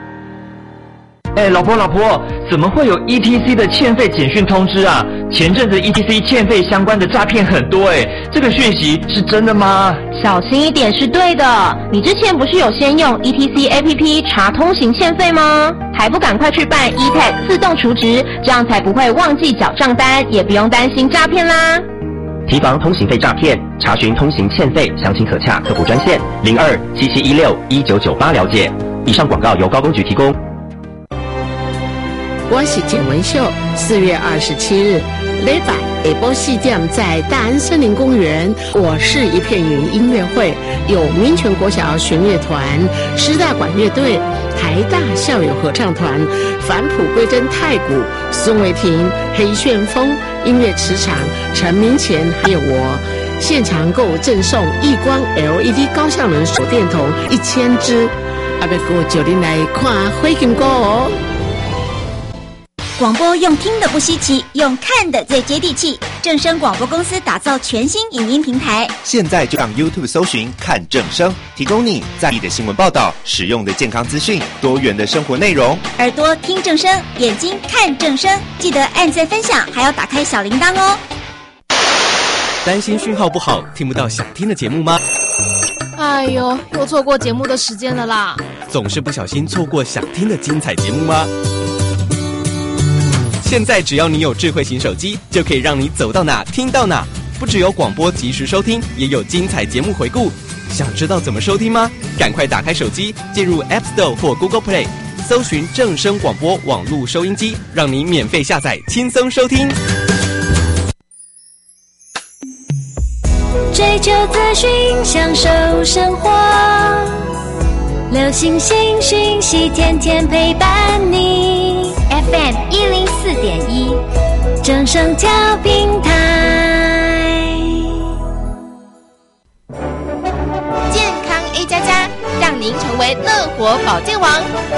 老婆，怎么会有 ETC 的欠费简讯通知啊？前阵子 ETC 欠费相关的诈骗很多这个讯息是真的吗？ 小心一点是对的。你之前不是有先用 ETC APP 查通行欠费吗？还不赶快去办 eTag 自动储值，这样才不会忘记缴账单，也不用担心诈骗啦。 提防通行费诈骗，查询通行欠费，详情可洽客服专线0277161998了解。以上广告由高工局提供。 我是简文秀，4月27日礼拜下晡4点在大安森林公园，我是一片云音乐会，有民权国小弦乐团、师大管乐队、台大校友合唱团、返璞归真太鼓、宋伟霆、黑旋风、音乐磁场、陈明前，还有我。现场购赠送亿光 LED 高效能手电筒1000支，要过9人来看火金歌哦。 广播用听的不稀奇，用看的最接地气。正声广播公司打造全新影音平台， 现在就上 YouTube 搜寻看正声，提供你在地的新闻报道、实用的健康资讯、多元的生活内容。 耳朵听正声，眼睛看正声，记得按赞分享，还要打开小铃铛哦。 担心讯号不好，听不到想听的节目吗？ 哎呦，又错过节目的时间了啦！ 总是不小心错过想听的精彩节目吗？现在只要你有智慧型手机，就可以让你走到哪听到哪。不只有广播及时收听，也有精彩节目回顾。想知道怎么收听吗？赶快打开手机，进入 App Store 或 Google Play， 搜寻正声广播网络收音机，让你免费下载，轻松收听。 追求资讯，享受生活，流行新讯息，天天陪伴你。FM 104.1，正声调频台。 健康 A++，让您成为乐活保健王。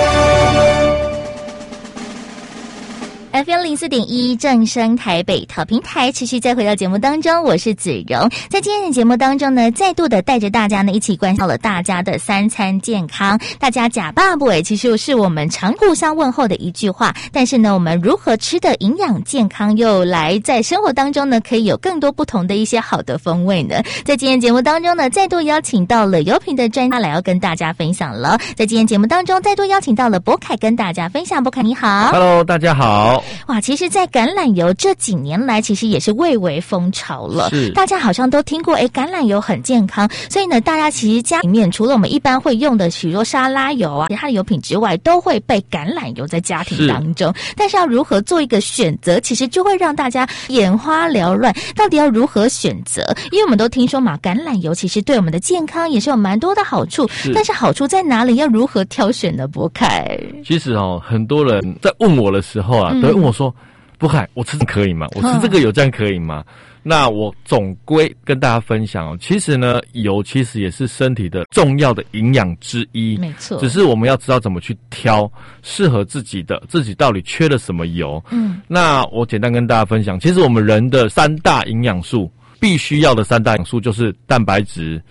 FM 104.1正声台北调频台，持续再回到节目当中，我是子荣。在今天的节目当中呢，再度的带着大家呢一起关心了大家的3餐健康。大家假爸不其实是我们常互相问候的一句话，但是呢，我们如何吃的营养健康，又来在生活当中呢，可以有更多不同的一些好的风味呢？在今天节目当中呢，再度邀请到了油品的专家来要跟大家分享了。在今天节目当中，再度邀请到了博凯跟大家分享。博凯你好。 Hello， 大家好。 哇，其实在橄榄油这几年来其实也是蔚为风潮了，大家好像都听过橄榄油很健康，所以呢大家其实家里面除了我们一般会用的许多沙拉油啊其他的油品之外，都会备橄榄油在家庭当中，但是要如何做一个选择，其实就会让大家眼花缭乱，到底要如何选择？因为我们都听说嘛，橄榄油其实对我们的健康也是有蛮多的好处，但是好处在哪里？要如何挑选呢？博凯， 其实很多人在问我的时候啊，都会问我说，博凯，我吃这可以吗？我吃这个油这样可以吗？那我总归跟大家分享其实呢，油其实也是身体的重要的营养之一， 没错。 只是我们要知道怎么去挑适合自己的，自己到底缺了什么油。那我简单跟大家分享，其实我们人的3大营养素，必须要的3大营养素就是蛋白质、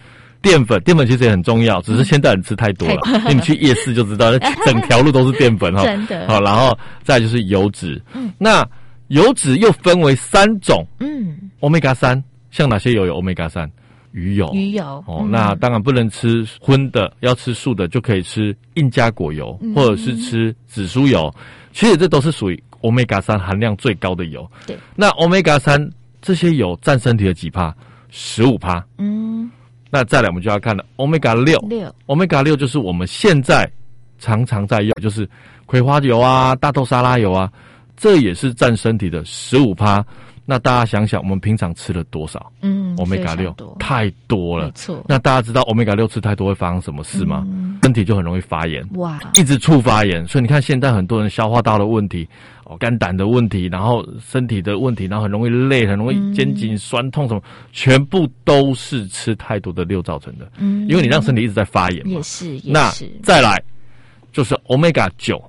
淀粉其实也很重要，只是现代人吃太多了，因为你去夜市就知道，整条路都是淀粉哈。 真的。 好，然后再来就是油脂。那油脂又分为3种。Omega 3，像哪些油有 Omega 3？鱼油。那当然不能吃荤的，要吃素的就可以吃印加果油，或者是吃紫苏油。其实这都是属于 Omega 3含量最高的油。 对。 那 Omega 3这些油占身体的几%？ 15%。那再来我们就要看了 Omega 6。Omega 6就是我们现在常常在用，就是葵花油啊、大豆沙拉油啊，这也是占身体的15%。那大家想想，我们平常吃了多少？Omega 6太多了，没错。那大家知道 Omega 6吃太多会发生什么事吗？身体就很容易发炎，一直促发炎。所以你看，现在很多人消化道的问题，肝胆的问题，然后身体的问题，然后很容易累，很容易肩颈酸痛什么，全部都是吃太多的6造成的。因为你让身体一直在发炎嘛。也是。那再来就是 Omega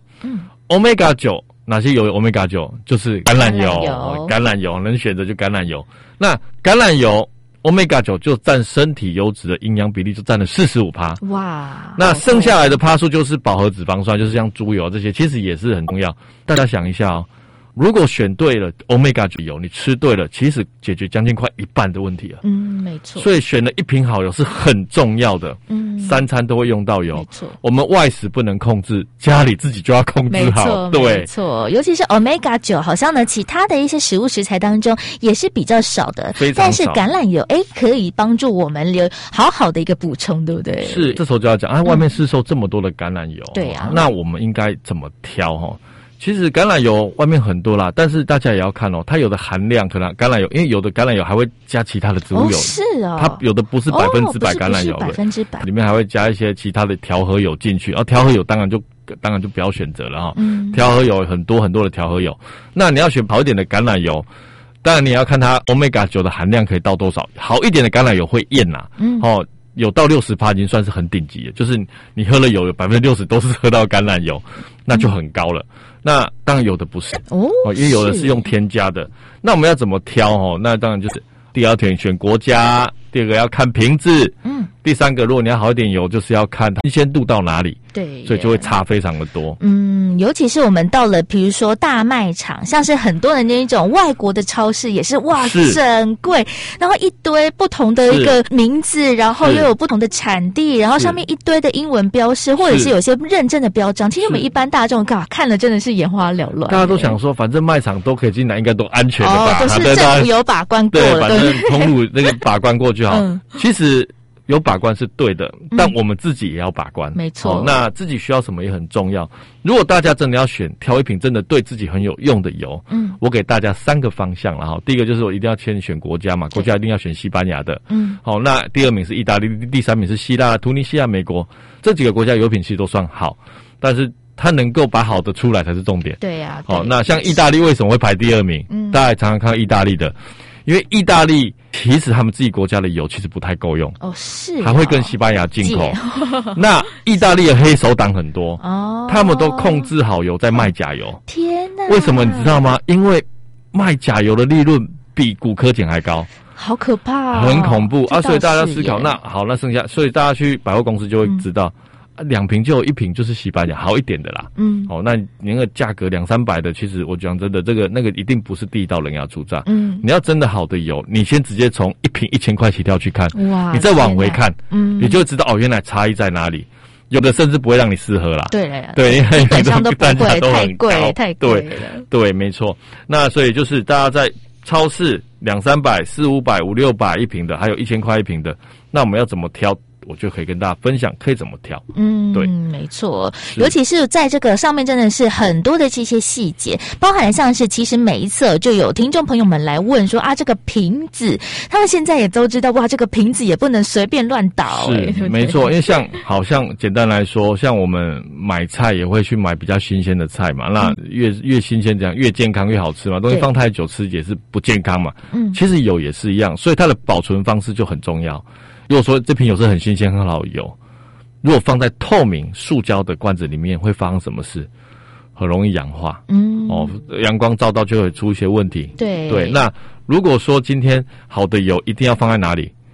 9，Omega 9。哪些油有 Omega 9？就是橄榄油，能选择就橄榄油。那橄榄油 Omega 9就占身体油脂的营养比例就占了 45%。哇！那剩下来的趴数就是饱和脂肪酸，就是像猪油这些，其实也是很重要。大家想一下哦，如果选对了 Omega 9油，你吃对了，其实解决将近快一半的问题了。没错。所以选了一瓶好油是很重要的。3餐都会用到油。没错。我们外食不能控制，家里自己就要控制好。 没错。尤其是 Omega 9，好像呢，其他的一些食物食材当中也是比较少的。非常少。但是橄榄油，可以帮助我们有好好的一个补充，对不对？ 是。这时候就要讲，外面市售这么多的橄榄油。对啊。那我们应该怎么挑哈？其实橄榄油外面很多啦，但是大家也要看哦，它有的含量可能橄榄油，因为有的橄榄油还会加其他的植物油，是哦，它有的不是100%橄榄油的，100%，里面还会加一些其他的调和油进去，然后调和油当然就不要选择了哈。调和油很多的调和油，那你要选好一点的橄榄油，当然你要看它 Omega 9的含量可以到多少，好一点的橄榄油会厌呐，有到 60% 已经算是很顶级了，就是你喝了油有 60% 都是喝到橄榄油，那就很高了。那当然有的不是因为有的是用添加的。那我们要怎么挑那当然就是第二点选国家，第二个要看瓶子，第三个如果你要好一点油，就是要看新鲜度到哪里。对，所以就会差非常的多。 尤其是我们到了比如说大卖场，像是很多的那一种外国的超市也是很贵，然后一堆不同的一个名字，然后又有不同的产地，然后上面一堆的英文标示，或者是有些认证的标章。其实我们一般大众看了真的是眼花缭乱。 大家都想说反正卖场都可以进来，应该都安全的吧， 都是政府有把关过了， 对，反正通路那个把关过就好。其实有把关是对的，但我们自己也要把关。没错。那自己需要什么也很重要。如果大家真的要挑一瓶真的对自己很有用的油，我给大家3个方向啦。第一个就是我一定要先选国家嘛，国家一定要选西班牙的。好，那第2名是意大利，第3名是希腊、突尼西亚、美国，这几个国家油品其实都算好，但是它能够把好的出来才是重点。对呀。好，那像意大利为什么会排第2名？大家也常常看到意大利的。因为意大利其实他们自己国家的油其实不太够用是还会跟西班牙进口。那意大利的黑手党很多他们都控制好油在卖假油。天哪！为什么你知道吗？因为卖假油的利润比古柯碱还高，好可怕很恐怖所以大家要思考。那好，那剩下，所以大家去百货公司就会知道。2瓶就有1瓶就是西班牙好一点的啦。那你那个价格200-300的，其实我讲真的，那个一定不是地道人家出账。你要真的好的油，你先直接从1瓶1000块起跳去看，你再往回看，你就会知道原来差异在哪里。有的甚至不会让你试喝啦。对，因为基本上都不会，太贵了。对，没错。那所以就是大家在超市200-300、400-500、500-600一瓶的，还有1000块一瓶的，那我们要怎么挑？我就可以跟大家分享可以怎么挑。对， 没错，尤其是在这个上面真的是很多的这些细节，包含像是其实每一次就有听众朋友们来问说这个瓶子，他们现在也都知道这个瓶子也不能随便乱倒。 是，没错，因为好像简单来说，像我们买菜也会去买比较新鲜的菜嘛，那越新鲜这样越健康越好吃嘛，东西放太久吃也是不健康嘛。其实油也是一样，所以它的保存方式就很重要。如果说这瓶油是很新鲜很好的油，如果放在透明塑胶的罐子里面，会发生什么事？很容易氧化。阳光照到就会出一些问题。对，那如果说今天好的油一定要放在哪里？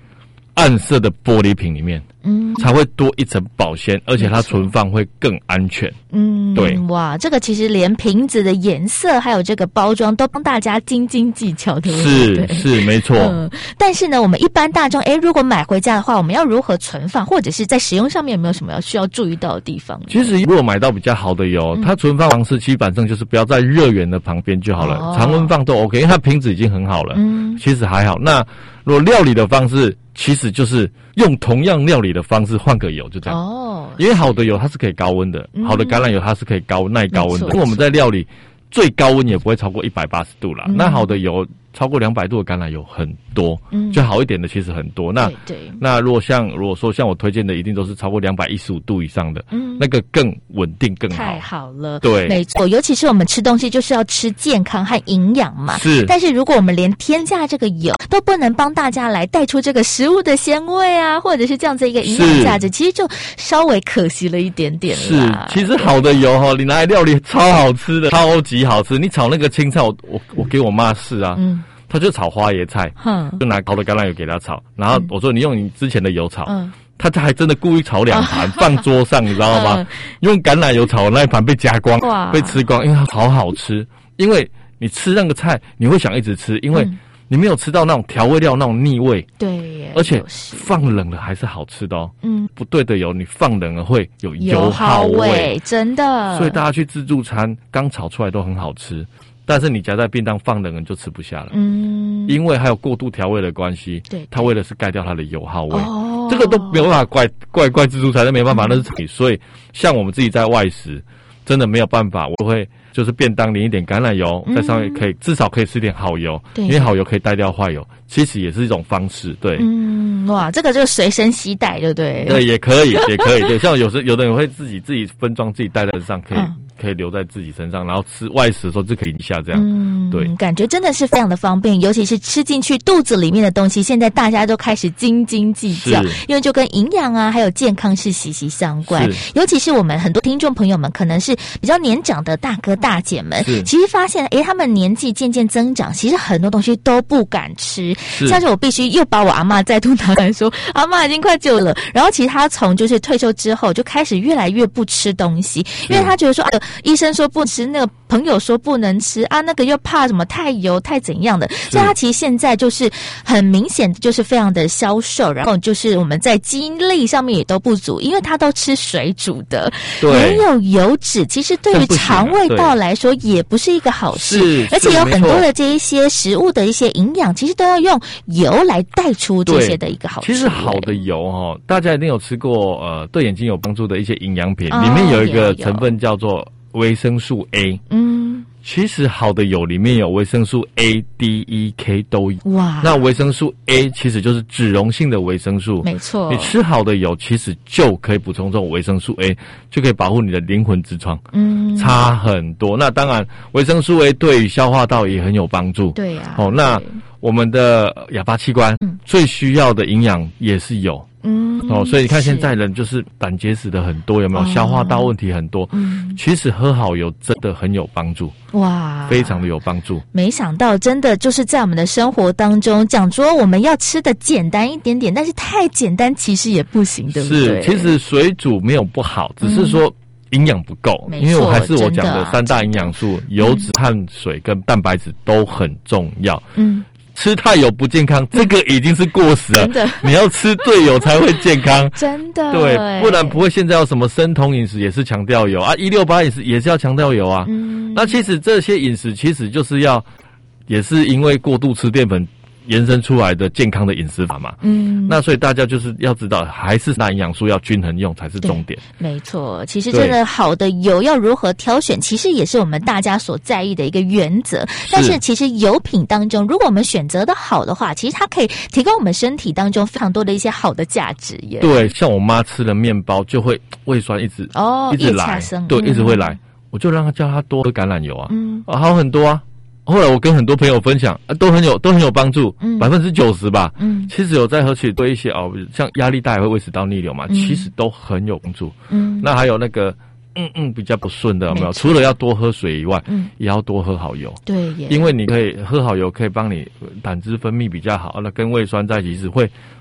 暗色的玻璃瓶里面，才会多一层保鲜，而且它存放会更安全。对， 哇，这个其实连瓶子的颜色还有这个包装都帮大家斤斤计较的， 是没错。 但是呢，我们一般大众，如果买回家的话，我们要如何存放，或者是在使用上面有没有什么需要注意到的地方呢？ 其实如果买到比较好的油，它存放方式基本上就是不要在热源的旁边就好了，常温放都 OK， 因为它瓶子已经很好了，其实还好。那如果料理的方式，其实就是用同样料理的方式换个油，就这样。因为好的油它是可以高温的，好的橄榄油它是可以耐高温的。因为我们在料理最高温也不会超过180度啦。那好的油超过200度的橄榄油很多，就好一点的其实很多。那如果说像我推荐的，一定都是超过215度以上的，那个更稳定更好。 太好了， 对， 没错。尤其是我们吃东西就是要吃健康和营养嘛。 是。 但是如果我们连添加这个油都不能帮大家来带出这个食物的鲜味啊，或者是这样子一个营养价值，其实就稍微可惜了一点点啦。 是，其实好的油你拿来料理超好吃的，超级好吃。你炒那个青菜，我给我妈试啊。他就炒花椰菜，就拿好的橄榄油给他炒，然后我说你用你之前的油炒，他还真的故意炒2盘放桌上，你知道吗？用橄榄油炒的那一盘被加光，被吃光，因为它好好吃。因为你吃那个菜，你会想一直吃，因为你没有吃到那种调味料那种腻味。 对， 而且放冷了还是好吃的哦。不对的油，你放冷了会有油耗味， 真的。 所以大家去自助餐刚炒出来都很好吃。但是你夹在便当放冷了就吃不下了，因为还有过度调味的关系，它为了是盖掉它的油耗味，这个都没有办法怪自助餐，那没办法，那是你。所以像我们自己在外食，真的没有办法，我会就是便当淋一点橄榄油，在上面至少可以吃点好油，因为好油可以带掉坏油，其实也是一种方式，对。 哇，这个就随身携带，对不对？ 对，也可以，对。像有的人会自己分装，自己带在身上，可以留在自己身上，然后吃外食的时候就可以一下这样。对， 感觉真的是非常的方便，尤其是吃进去肚子里面的东西，现在大家都开始斤斤计较，因为就跟营养啊还有健康是息息相关。尤其是我们很多听众朋友们，可能是比较年长的大哥大姐们，其实发现他们年纪渐渐增长，其实很多东西都不敢吃。像是我必须又把我阿嬷再度拿来说，阿嬷已经快9了，然后其实她从就是退休之后就开始越来越不吃东西，因为她觉得说医生说不吃，那个朋友说不能吃啊，那个又怕什么太油太怎样的，所以他其实现在就是很明显的就是非常的消瘦，然后就是我们在基因类上面也都不足，因为他都吃水煮的，没有油脂，其实对于肠胃道来说也不是一个好事，而且有很多的这一些食物的一些营养，其实都要用油来带出这些的一个好处。 其实好的油大家一定有吃过对眼睛有帮助的一些营养品，里面有一个成分叫做维生素 A， 其实好的油里面有维生素 A、D、E、K 都有。哇，那维生素 A 其实就是脂溶性的维生素， 没错。 你吃好的油，其实就可以补充这种维生素 A， 就可以保护你的灵魂之窗。差很多。那当然，维生素 A 对于消化道也很有帮助。 对啊。 那我们的哑巴器官最需要的营养也是有。所以你看现在人就是胆结石的很多，有没有？消化道问题很多。其实喝好油真的很有帮助，哇，非常的有帮助。 没想到真的就是在我们的生活当中讲说我们要吃的简单一点点，但是太简单其实也不行，对不对？ 是，其实水煮没有不好，只是说营养不够，因为我还是我讲的3大营养素，油脂、碳水跟蛋白质都很重要。吃太油不健康，这个已经是过时了。真的，你要吃对油才会健康。 真的， 对，不然不会现在有什么生酮饮食也是强调油啊，168饮食也是要强调油啊。那其实这些饮食其实就是也是因为过度吃淀粉延伸出来的健康的饮食法嘛。那所以大家就是要知道，还是那营养素要均衡用才是重点。 没错，其实真的好的油要如何挑选，其实也是我们大家所在意的一个原则。但是其实油品当中，如果我们选择的好的话，其实它可以提供我们身体当中非常多的一些好的价值耶。 对，像我妈吃了面包就会胃酸一直来，对，一直会来，我就让她叫她多喝橄榄油啊，好很多啊。后来我跟很多朋友分享，都很有帮助，90%吧。其实有在喝起对一些像压力大也会胃食道逆流嘛，其实都很有帮助。那还有那个比较不顺的有没有？除了要多喝水以外，也要多喝好油。 对耶， 因为你可以喝好油，可以帮你胆汁分泌比较好，那跟胃酸在一起是会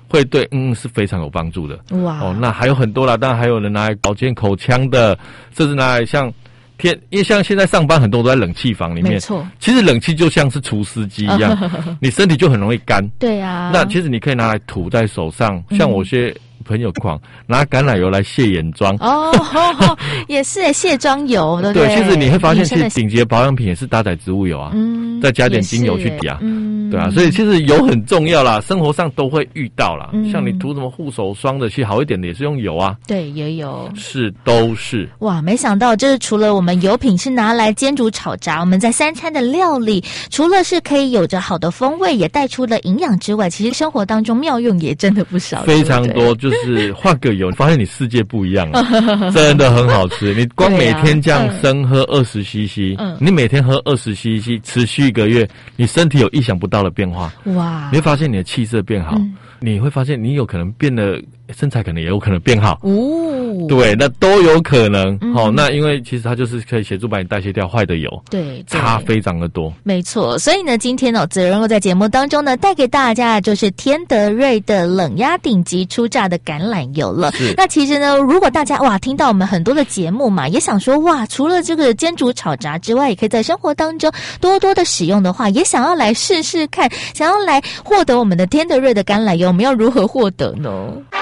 会对是非常有帮助的。 哇哦，那还有很多啦，当然还有人拿来保健口腔的，甚至拿来像因为像现在上班很多都在冷气房里面， 没错， 其实冷气就像是除湿机一样，你身体就很容易干。 对啊， 那其实你可以拿来涂在手上，像我些朋友拿橄榄油来卸眼妆也是卸妆油，对不对？ 对，其实你会发现，其实顶级的保养品也是搭载植物油啊，再加点精油去底啊，对啊，所以其实油很重要啦，生活上都会遇到啦，像你涂什么护手霜的，其实好一点的也是用油啊， 对，也有， 都是。 哇，没想到就是除了我们油品是拿来煎煮炒炸，我们在三餐的料理，除了是可以有着好的风味，也带出了营养之外，其实生活当中妙用也真的不少， 非常多，就是换个油，发现你世界不一样了，真的很好吃。你光每天这样生喝20cc，你每天喝20cc，持续1个月，你身体有意想不到的变化。哇！你会发现你的气色变好，你会发现你有可能变得身材可能也有可能变好哦，对，那都有可能。那因为其实它就是可以协助把你代谢掉坏的油， 对， 差非常的多， 没错。所以呢，今天子荣在节目当中呢，带给大家的就是天德瑞的冷压顶级初榨的橄榄油了。那其实呢，如果大家听到我们很多的节目嘛，也想说除了这个煎煮炒炸之外，也可以在生活当中多多的使用的话，也想要来试试看，想要来获得我们的天德瑞的橄榄油，我们要如何获得呢？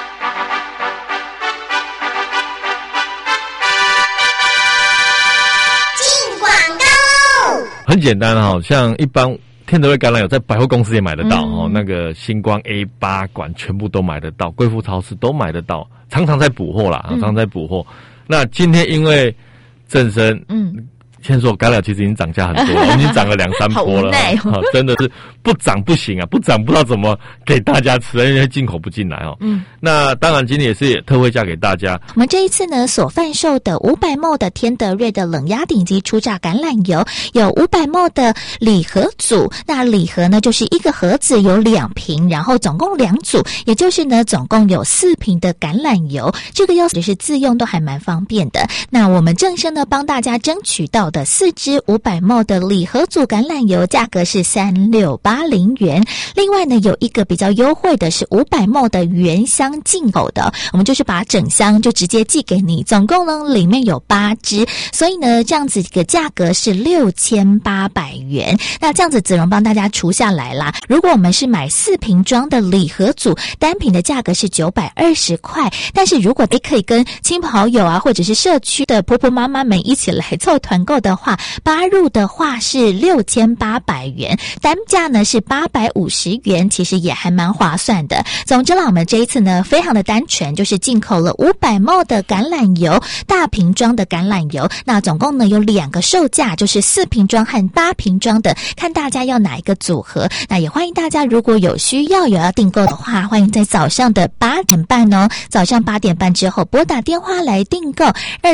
很简单像一般天德瑞橄榄油在百货公司也买得到那个星光 A8 馆全部都买得到，贵妇超市都买得到，常常在补货啦，常常在补货。那今天因为正生先说橄榄其实已经涨价很多了，已经涨了2-3波了，真的是不涨不行啊，不涨不知道怎么给大家吃，因为进口不进来那当然今天也是特惠价给大家。 我们这一次呢所贩售的500ml 的天德瑞的冷压顶级初榨橄榄油，有500ml的礼盒组，那礼盒呢就是一个盒子有2瓶，然后总共2组，也就是呢总共有4瓶的橄榄油，这个要是自用都还蛮方便的。那我们正生呢帮大家争取到的4支500ml的礼盒组橄榄油价格是3680元，另外呢有一个比较优惠的是500ml的原箱进口的，我们就是把整箱就直接寄给你，总共呢里面有8支，所以呢这样子一个价格是6800元。那这样子子荣帮大家除下来啦，如果我们是买4瓶装的礼盒组，单瓶的价格是920块，但是如果可以跟亲朋好友啊或者是社区的婆婆妈妈们一起来凑团购的话，8入的话是6800元，单价呢是850元，其实也还蛮划算的。总之啦，我们这一次呢非常的单纯，就是进口了500ml的橄榄油，大瓶装的橄榄油，那总共呢有2个售价，就是4瓶装和8瓶装的，看大家要哪一个组合。那也欢迎大家如果有需要有要订购的话，欢迎在早上的8点半早上8点半之后拨打电话来订购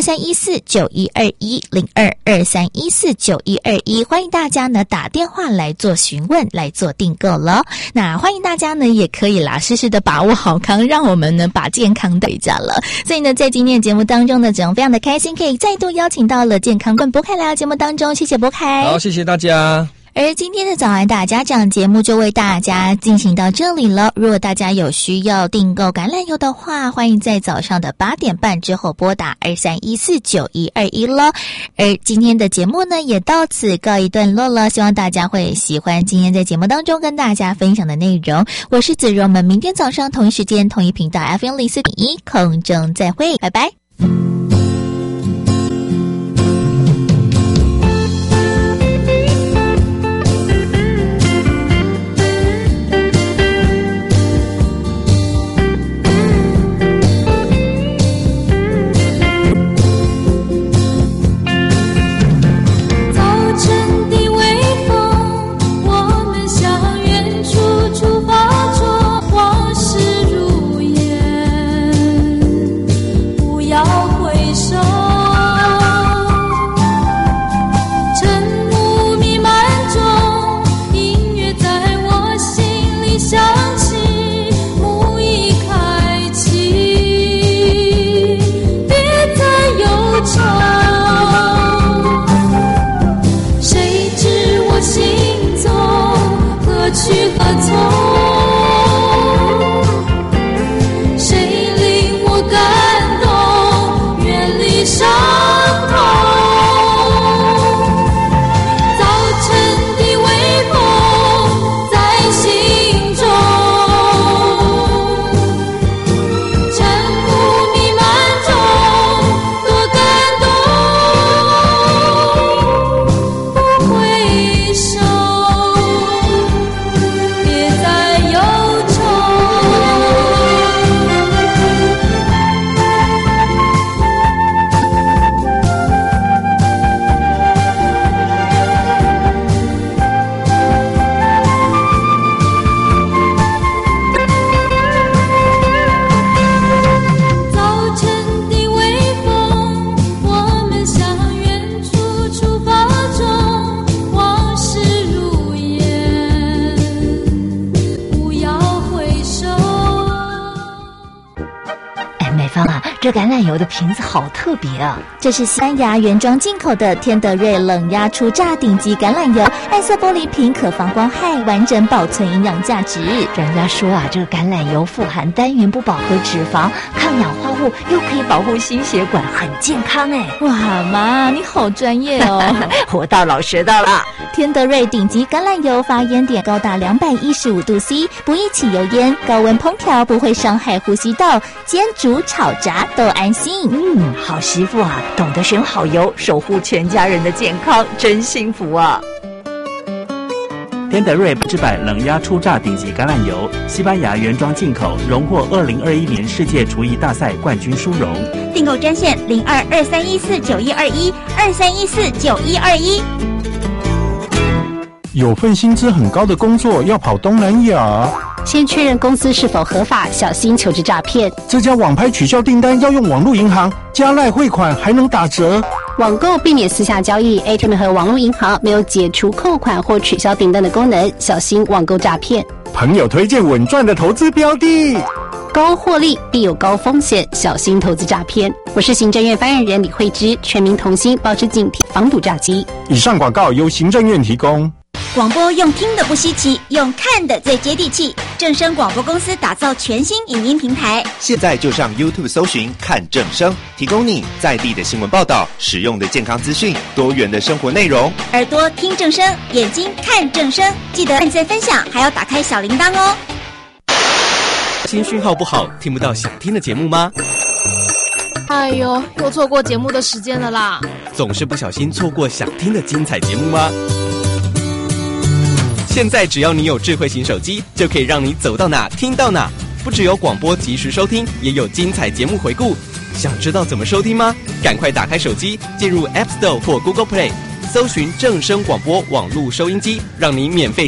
231491210223149121，欢迎大家呢打电话来做询问，来做订购了。那欢迎大家呢也可以啦适时的把握好康，让我们呢把健康带回家了。所以呢在今天的节目当中呢，子荣非常的开心可以再度邀请到了健康顾问博凯来到节目当中，谢谢博凯。 好，谢谢大家。 而今天的早安大家长节目就为大家进行到这里了，如果大家有需要订购橄榄油的话，欢迎在早上的8点半之后拨打23149121了。而今天的节目呢也到此告一段落了，希望大家会喜欢今天在节目当中跟大家分享的内容。我是子荣，我们明天早上同一时间同一频道 FM04.1 空中再会，拜拜。 不要这橄榄油的瓶子好特别啊！ 这是西班牙原装进口的天德瑞冷压初榨顶级橄榄油，暗色玻璃瓶可防光害，完整保存营养价值。 人家说啊，这个橄榄油富含单元不饱和脂肪，抗氧化物，又可以保护心血管，很健康哎！ 哇妈，你好专业哦！ 活到老学到老。 天德瑞顶级橄榄油发烟点高达215度 C， 不易起油烟，高温烹调不会伤害呼吸道，煎煮炒炸都安心。 好媳妇啊，懂得选好油，守护全家人的健康，真幸福啊！ 天德瑞100%冷压初榨顶级橄榄油，西班牙原装进口，荣获2021年世界厨艺大赛冠军殊荣。 订购专线0223149121，23149121。 有份薪资很高的工作要跑东南亚， 先确认公司是否合法，小心求职诈骗。 这家网拍取消订单要用网络银行，加赖汇款还能打折。 网购避免私下交易 ，ATM 和网络银行没有解除扣款或取消订单的功能，小心网购诈骗。 朋友推荐稳赚的投资标的， 高获利必有高风险，小心投资诈骗。我是行政院发言人李慧芝，全民同心，保持警惕，防堵诈欺。 以上广告由行政院提供。 广播用听的不稀奇，用看的最接地气。正声广播公司打造全新影音平台， 现在就上 YouTube 搜寻看正声，提供你在地的新闻报道、实用的健康资讯、多元的生活内容。 耳朵听正声，眼睛看正声，记得按赞分享，还要打开小铃铛哦。 新讯号不好，听不到想听的节目吗？ 哎呦，又错过节目的时间了啦！ 总是不小心错过想听的精彩节目吗？现在只要你有智慧型手机，就可以让你走到哪听到哪。不只有广播及时收听，也有精彩节目回顾。想知道怎么收听吗？赶快打开手机，进入 App Store 或 Google Play， 搜寻正声广播网络收音机，让你免费